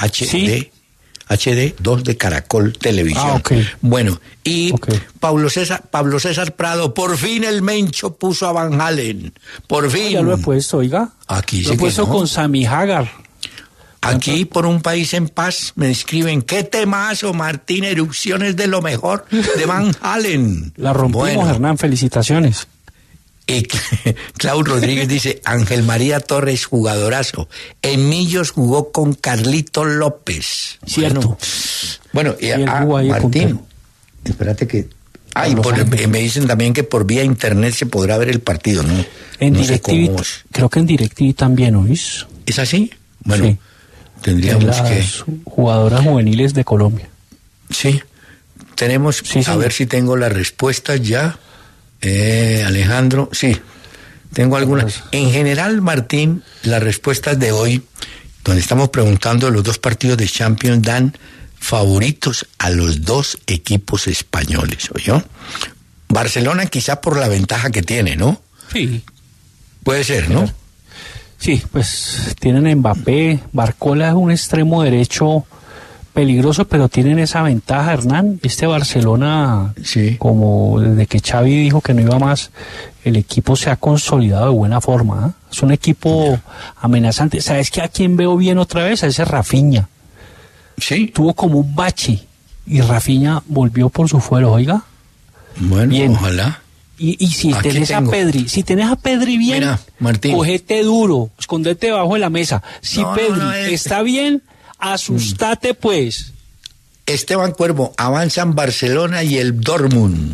HD 2 de Caracol Televisión. Bueno, y Pablo César Prado, por fin el Mencho puso a Van Halen. Por fin. Ya lo he puesto, oiga. Aquí lo he puesto con Sammy Hagar. Aquí por un país en paz me escriben, qué temazo, Martín, erupciones de lo mejor de Van Halen. La rompimos, Hernán, felicitaciones. Y Clau Rodríguez dice, Ángel María Torres, jugadorazo. En Millos jugó con Carlito López. Cierto. Bueno, Martín, espérate que... me dicen también que por vía internet se podrá ver el partido, ¿no? En DirecTV, creo que en DirecTV también, ¿oís? ¿Es así? Bueno, sí. Tendríamos que... jugadoras juveniles de Colombia. Sí, tenemos... a ver si tengo las respuestas ya. Alejandro, sí, tengo algunas. En general, Martín, las respuestas de hoy, donde estamos preguntando, los dos partidos de Champions dan favoritos a los dos equipos españoles, ¿oyó? Barcelona quizá por la ventaja que tiene, ¿no? Sí. Puede ser, ¿no? Sí, pues tienen a Mbappé, Barcola es un extremo derecho peligroso, pero tienen esa ventaja, Hernán. Este Barcelona, como desde que Xavi dijo que no iba más, el equipo se ha consolidado de buena forma, ¿eh? Es un equipo amenazante. ¿Sabes qué? ¿A quién veo bien otra vez? A ese Rafinha. Sí. Tuvo como un bache y Rafinha volvió por su fuero, oiga. Bueno, bien. Ojalá. Y si tenés a Pedri bien, mira, Martín, cogete duro, escondete debajo de la mesa. Si Pedri está bien, asustate pues. Esteban Cuervo, avanzan Barcelona y el Dortmund.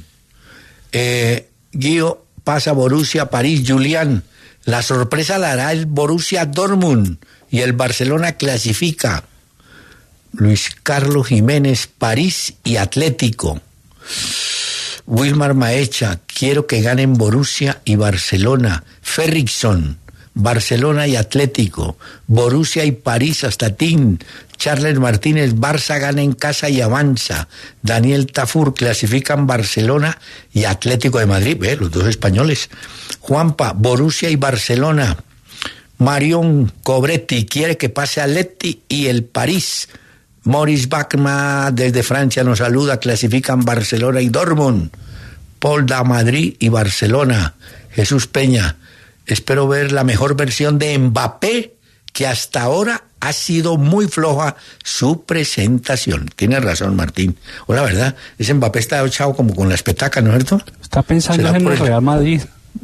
Guío pasa Borussia, París, Julián. La sorpresa la hará el Borussia Dortmund y el Barcelona clasifica. Luis Carlos Jiménez, París y Atlético. Wilmar Maecha, quiero que ganen Borussia y Barcelona. Ferrickson, Barcelona y Atlético. Borussia y París hasta Tin. Charles Martínez, Barça gana en casa y avanza. Daniel Tafur, clasifican Barcelona y Atlético de Madrid. Los dos españoles. Juanpa, Borussia y Barcelona. Marion Cobretti, quiere que pase Atleti y el París. Maurice Bachma desde Francia nos saluda, clasifican Barcelona y Dortmund. Paul da Madrid y Barcelona. Jesús Peña, espero ver la mejor versión de Mbappé, que hasta ahora ha sido muy floja su presentación. Tienes razón, Martín. O la verdad, ese Mbappé está echado como con la espetaca, ¿no es cierto? Está pensando en el Real Madrid.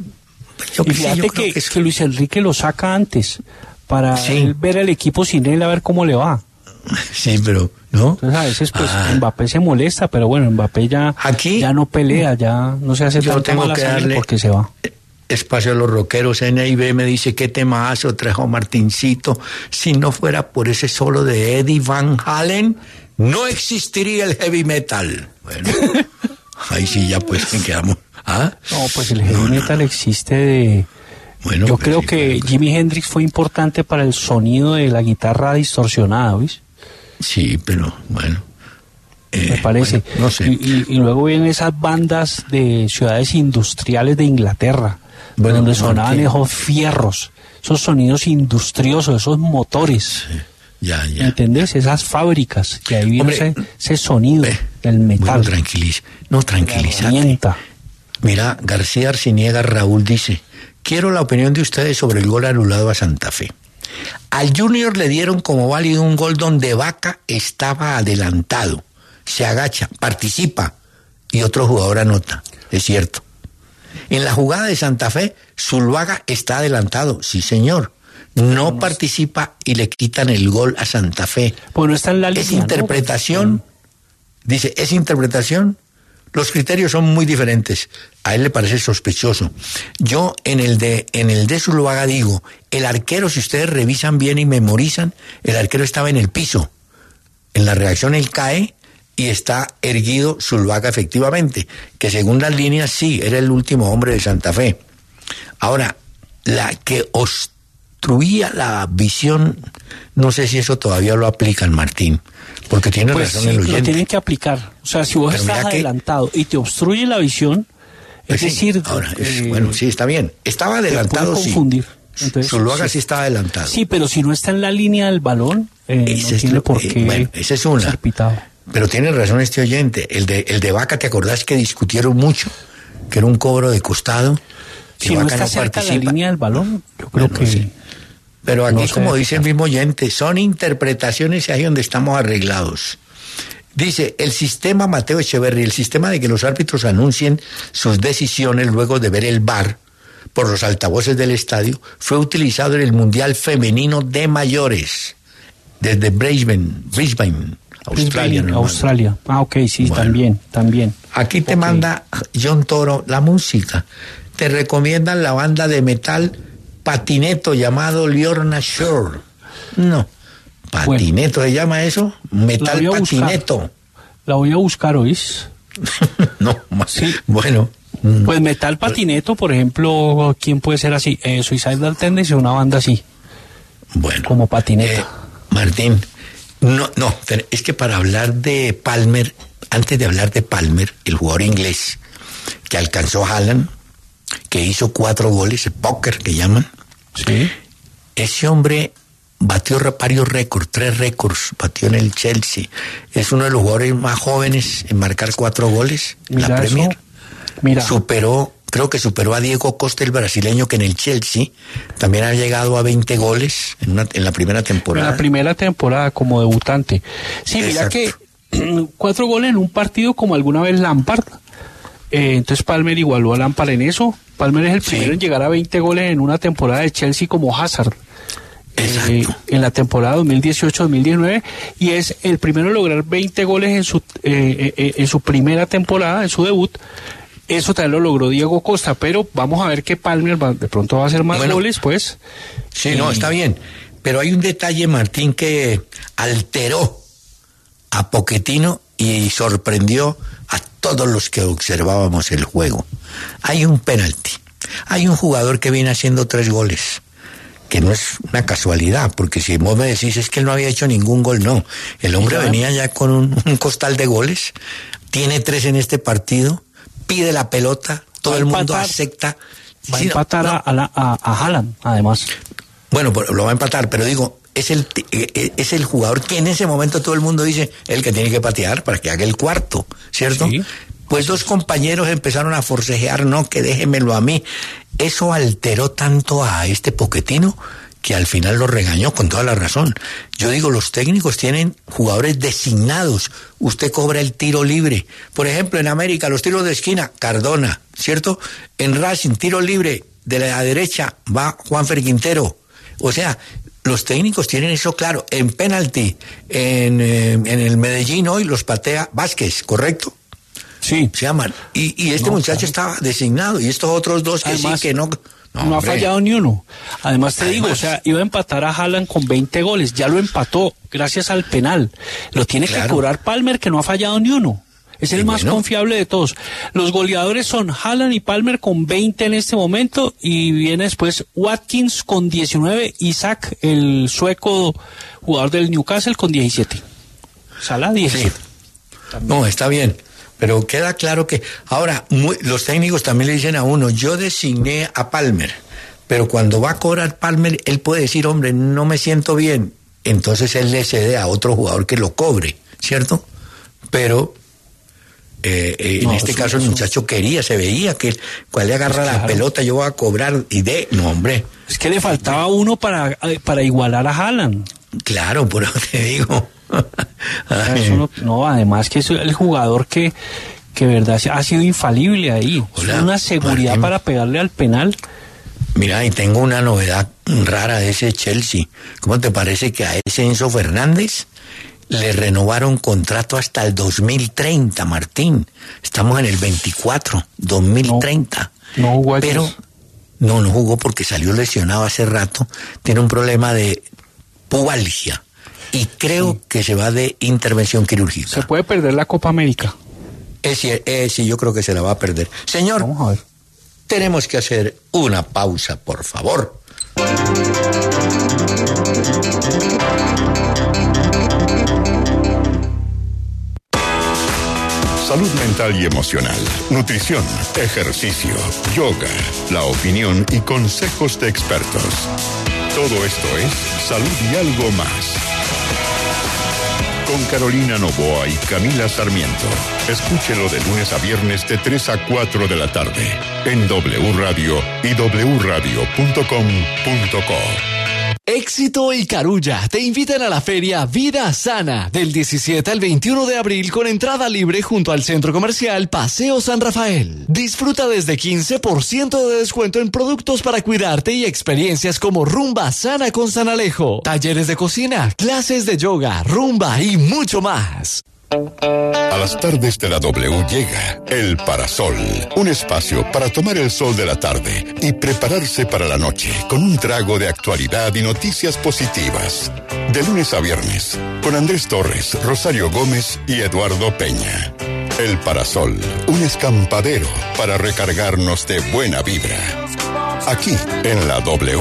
Y fíjate que Luis Enrique lo saca antes para ver el equipo sin él, a ver cómo le va. Sí, pero ¿no? Entonces a veces pues Mbappé se molesta, pero bueno, Mbappé ya no pelea, ya no se hace tanto mala sangre porque se va. Espacio a los rockeros. NIB me dice qué temazo trajo Martincito. Si no fuera por ese solo de Eddie Van Halen, no existiría el heavy metal. Bueno, ahí sí ya pues quedamos. ¿Ah? No, pues el heavy metal existe de... Bueno, yo creo que Jimi Hendrix fue importante para el sonido de la guitarra distorsionada, ¿ves? Sí, pero bueno. Me parece. Bueno, no sé. Y luego vienen esas bandas de ciudades industriales de Inglaterra, donde sonaban esos fierros, esos sonidos industriosos, esos motores. Sí. Ya. ¿Entendés? Esas fábricas, que ahí viene ese sonido del metal. Bueno, tranquilizar. Mira, García Arciniega Raúl dice, quiero la opinión de ustedes sobre el gol anulado a Santa Fe. Al Junior le dieron como válido un gol donde Vaca estaba adelantado. Se agacha, participa y otro jugador anota. Es cierto. En la jugada de Santa Fe, Zuluaga está adelantado. Sí, señor. No participa y le quitan el gol a Santa Fe. Pues no está en la línea. Es interpretación. ¿No? Dice, es interpretación. Los criterios son muy diferentes. A él le parece sospechoso. Yo en el de Zuluaga digo, el arquero, si ustedes revisan bien y memorizan, el arquero estaba en el piso. En la reacción él cae y está erguido Zuluaga efectivamente, que según las líneas sí, era el último hombre de Santa Fe. Ahora, la que obstruía la visión, no sé si eso todavía lo aplican, Martín, porque tiene razón el oyente. Lo tienen que aplicar. O sea, si vos estás adelantado y te obstruye la visión, es decir... Ahora, bueno, sí, está bien. Estaba adelantado, sí. Confundir. Entonces, Zuluaga sí estaba adelantado. Sí, pero si no está en la línea del balón, no tiene por qué bueno, esa es una. ser pitado. Pero tiene razón este oyente. El de Vaca, ¿te acordás que discutieron mucho? Que era un cobro de costado. Si no está cerca de la línea del balón, yo creo que... Sí. Pero aquí, como dice el mismo oyente, son interpretaciones y ahí donde estamos arreglados. Dice, el sistema, Mateo Echeverry, el sistema de que los árbitros anuncien sus decisiones luego de ver el VAR por los altavoces del estadio, fue utilizado en el Mundial Femenino de Mayores, desde Brisbane, Australia. Ah, ok, sí, bueno, también. Aquí te manda John Toro la música. Te recomiendan la banda de metal Patineto llamado Liorna Shore. No, Patineto, ¿se llama eso? Metal Patineto. La voy a buscar, ¿oís? No, sí. Bueno. Pues Metal Patineto, por ejemplo, ¿quién puede ser así? Suicidal Tendency, una banda así. Bueno. Como Patineto. Martín, no, es que para hablar de Palmer, antes de hablar de Palmer, el jugador inglés que alcanzó Haaland, que hizo 4 goles, el póker que llaman. Sí. Ese hombre batió varios récords, 3 récords, batió en el Chelsea. Es uno de los jugadores más jóvenes en marcar 4 goles en la Premier. Mira. Creo que superó a Diego Costa, el brasileño, que en el Chelsea también ha llegado a 20 goles en la primera temporada. En la primera temporada como debutante. Sí, exacto. Mira que 4 goles en un partido como alguna vez Lampard. Entonces Palmer igualó a Lampard en eso. Palmer es el primero en llegar a 20 goles en una temporada de Chelsea como Hazard. En la temporada 2018-2019, y es el primero en lograr 20 goles en su primera temporada, en su debut. Eso también lo logró Diego Costa, pero vamos a ver que Palmer de pronto va a hacer más goles, pues. Sí, no, está bien. Pero hay un detalle, Martín, que alteró a Pochettino y sorprendió a todos los que observábamos el juego. Hay un penalti. Hay un jugador que viene haciendo 3 goles, que no es una casualidad, porque si vos me decís es que él no había hecho ningún gol, no. El hombre venía ya con un costal de goles, tiene 3 en este partido, pide la pelota, todo el mundo acepta. Va a empatar a Haaland, además. Bueno, lo va a empatar, pero digo, es el jugador que en ese momento todo el mundo dice, el que tiene que patear para que haga el cuarto, ¿cierto? Sí. Pues 2 compañeros empezaron a forcejear, no, que déjemelo a mí. Eso alteró tanto a este Pochettino que al final lo regañó con toda la razón. Yo digo, los técnicos tienen jugadores designados. Usted cobra el tiro libre. Por ejemplo, en América, los tiros de esquina, Cardona, ¿cierto? En Racing, tiro libre, de la derecha va Juanfer Quintero. O sea, los técnicos tienen eso claro. En penalti, en el Medellín hoy los patea Vázquez, ¿correcto? Sí. Se llaman. Y este muchacho estaba designado, y estos otros 2 que además, sí, que no... No ha fallado ni uno. Además te digo, o sea, iba a empatar a Haaland con 20 goles, ya lo empató gracias al penal. Lo tiene que cobrar Palmer, que no ha fallado ni uno. Es el más confiable de todos. Los goleadores son Haaland y Palmer con 20 en este momento, y viene después Watkins con 19, Isaac, el sueco jugador del Newcastle, con 17. Salah 17. Sí. No, está bien. Pero queda claro que ahora los técnicos también le dicen a uno, yo designé a Palmer, pero cuando va a cobrar Palmer, él puede decir, hombre, no me siento bien. Entonces él le cede a otro jugador que lo cobre, ¿cierto? Pero En este caso el muchacho quería, se veía que cual le agarra la pelota, yo voy a cobrar no, hombre. Es que le faltaba uno para igualar a Haaland. Claro, por eso te digo. Además que es el jugador que verdad ha sido infalible ahí. Una seguridad para pegarle al penal. Mira, y tengo una novedad rara de ese Chelsea. ¿Cómo te parece que a ese Enzo Fernández le renovaron contrato hasta el 2030, Martín? Estamos en el 2030. No jugó ayer. Pero no jugó porque salió lesionado hace rato. Tiene un problema de pubalgia y creo que se va de intervención quirúrgica. Se puede perder la Copa América. Sí, yo creo que se la va a perder. Señor, vamos a ver. Tenemos que hacer una pausa, por favor. Salud mental y emocional, nutrición, ejercicio, yoga, la opinión y consejos de expertos. Todo esto es Salud y algo más. Con Carolina Novoa y Camila Sarmiento. Escúchelo de lunes a viernes de 3 a 4 de la tarde en W Radio y wradio.com.co. Éxito y Carulla te invitan a la feria Vida Sana del 17 al 21 de abril con entrada libre junto al centro comercial Paseo San Rafael. Disfruta desde 15% de descuento en productos para cuidarte y experiencias como rumba sana con San Alejo, talleres de cocina, clases de yoga, rumba y mucho más. A las tardes de la W llega El Parasol, un espacio para tomar el sol de la tarde y prepararse para la noche con un trago de actualidad y noticias positivas. De lunes a viernes, con Andrés Torres, Rosario Gómez y Eduardo Peña. El Parasol, un escampadero para recargarnos de buena vibra. Aquí en la W.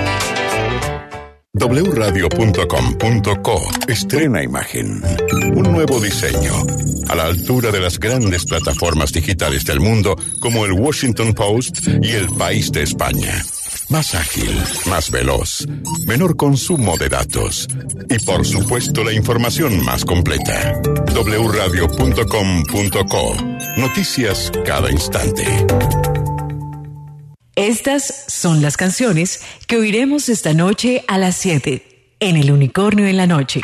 wradio.com.co estrena imagen, un nuevo diseño a la altura de las grandes plataformas digitales del mundo como el Washington Post y el País de España. Más ágil, más veloz, menor consumo de datos y por supuesto la información más completa. wradio.com.co. Noticias cada instante. Estas son las canciones que oiremos esta noche a las 7 en El Unicornio en la Noche.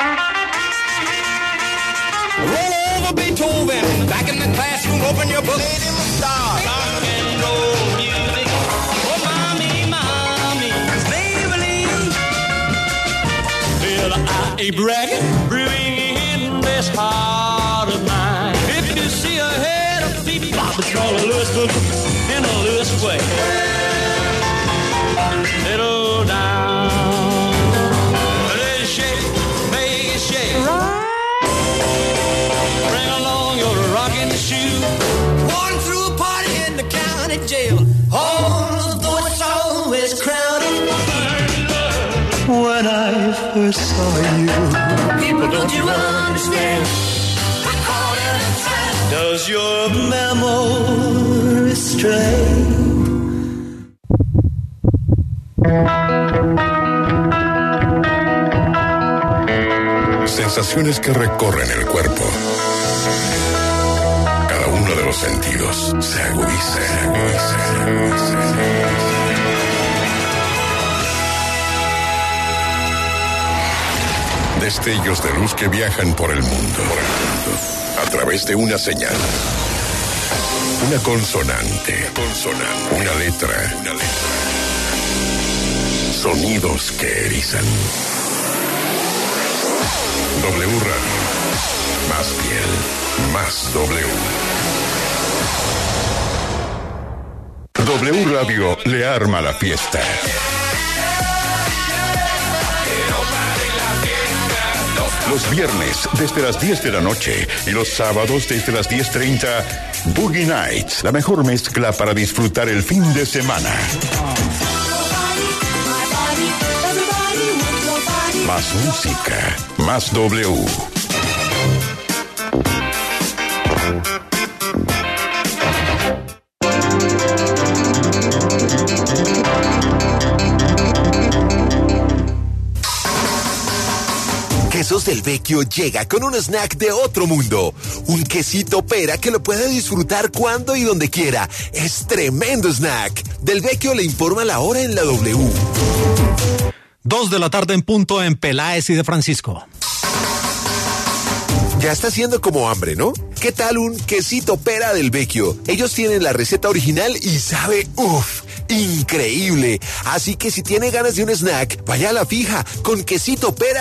Roll over Beethoven, back in the classroom, open your book. Rock and roll music. Oh, mommy, mommy, Maybelline. Well, I ain't bragging, brewing in this heart of mine. If you see a head of bebop, it's all a Louisville in a Louis way. Settle down. Let it shake, make it shake. Bring along your rocking shoe. One through a party in the county jail. Although it's always crowded. When I first saw you, people, don't you understand? We're caught in a trap. Does your memory stray? Sensaciones que recorren el cuerpo. Cada uno de los sentidos se agudiza. Destellos de luz que viajan por el mundo a través de una señal. Una consonante, una letra. Sonidos que erizan. W Radio. Más piel, más W. W Radio le arma la fiesta. Los viernes desde las 10 de la noche y los sábados desde las 10:30, Boogie Nights, la mejor mezcla para disfrutar el fin de semana. Más música, más W. Quesos del Vecchio llega con un snack de otro mundo. Un quesito pera que lo puede disfrutar cuando y donde quiera. Es tremendo snack. Del Vecchio le informa la hora en la W. 2 de la tarde en punto en Peláez y de Francisco. Ya está haciendo como hambre, ¿no? ¿Qué tal un quesito pera del Vecchio? Ellos tienen la receta original y sabe, increíble. Así que si tiene ganas de un snack, vaya a la fija con quesito pera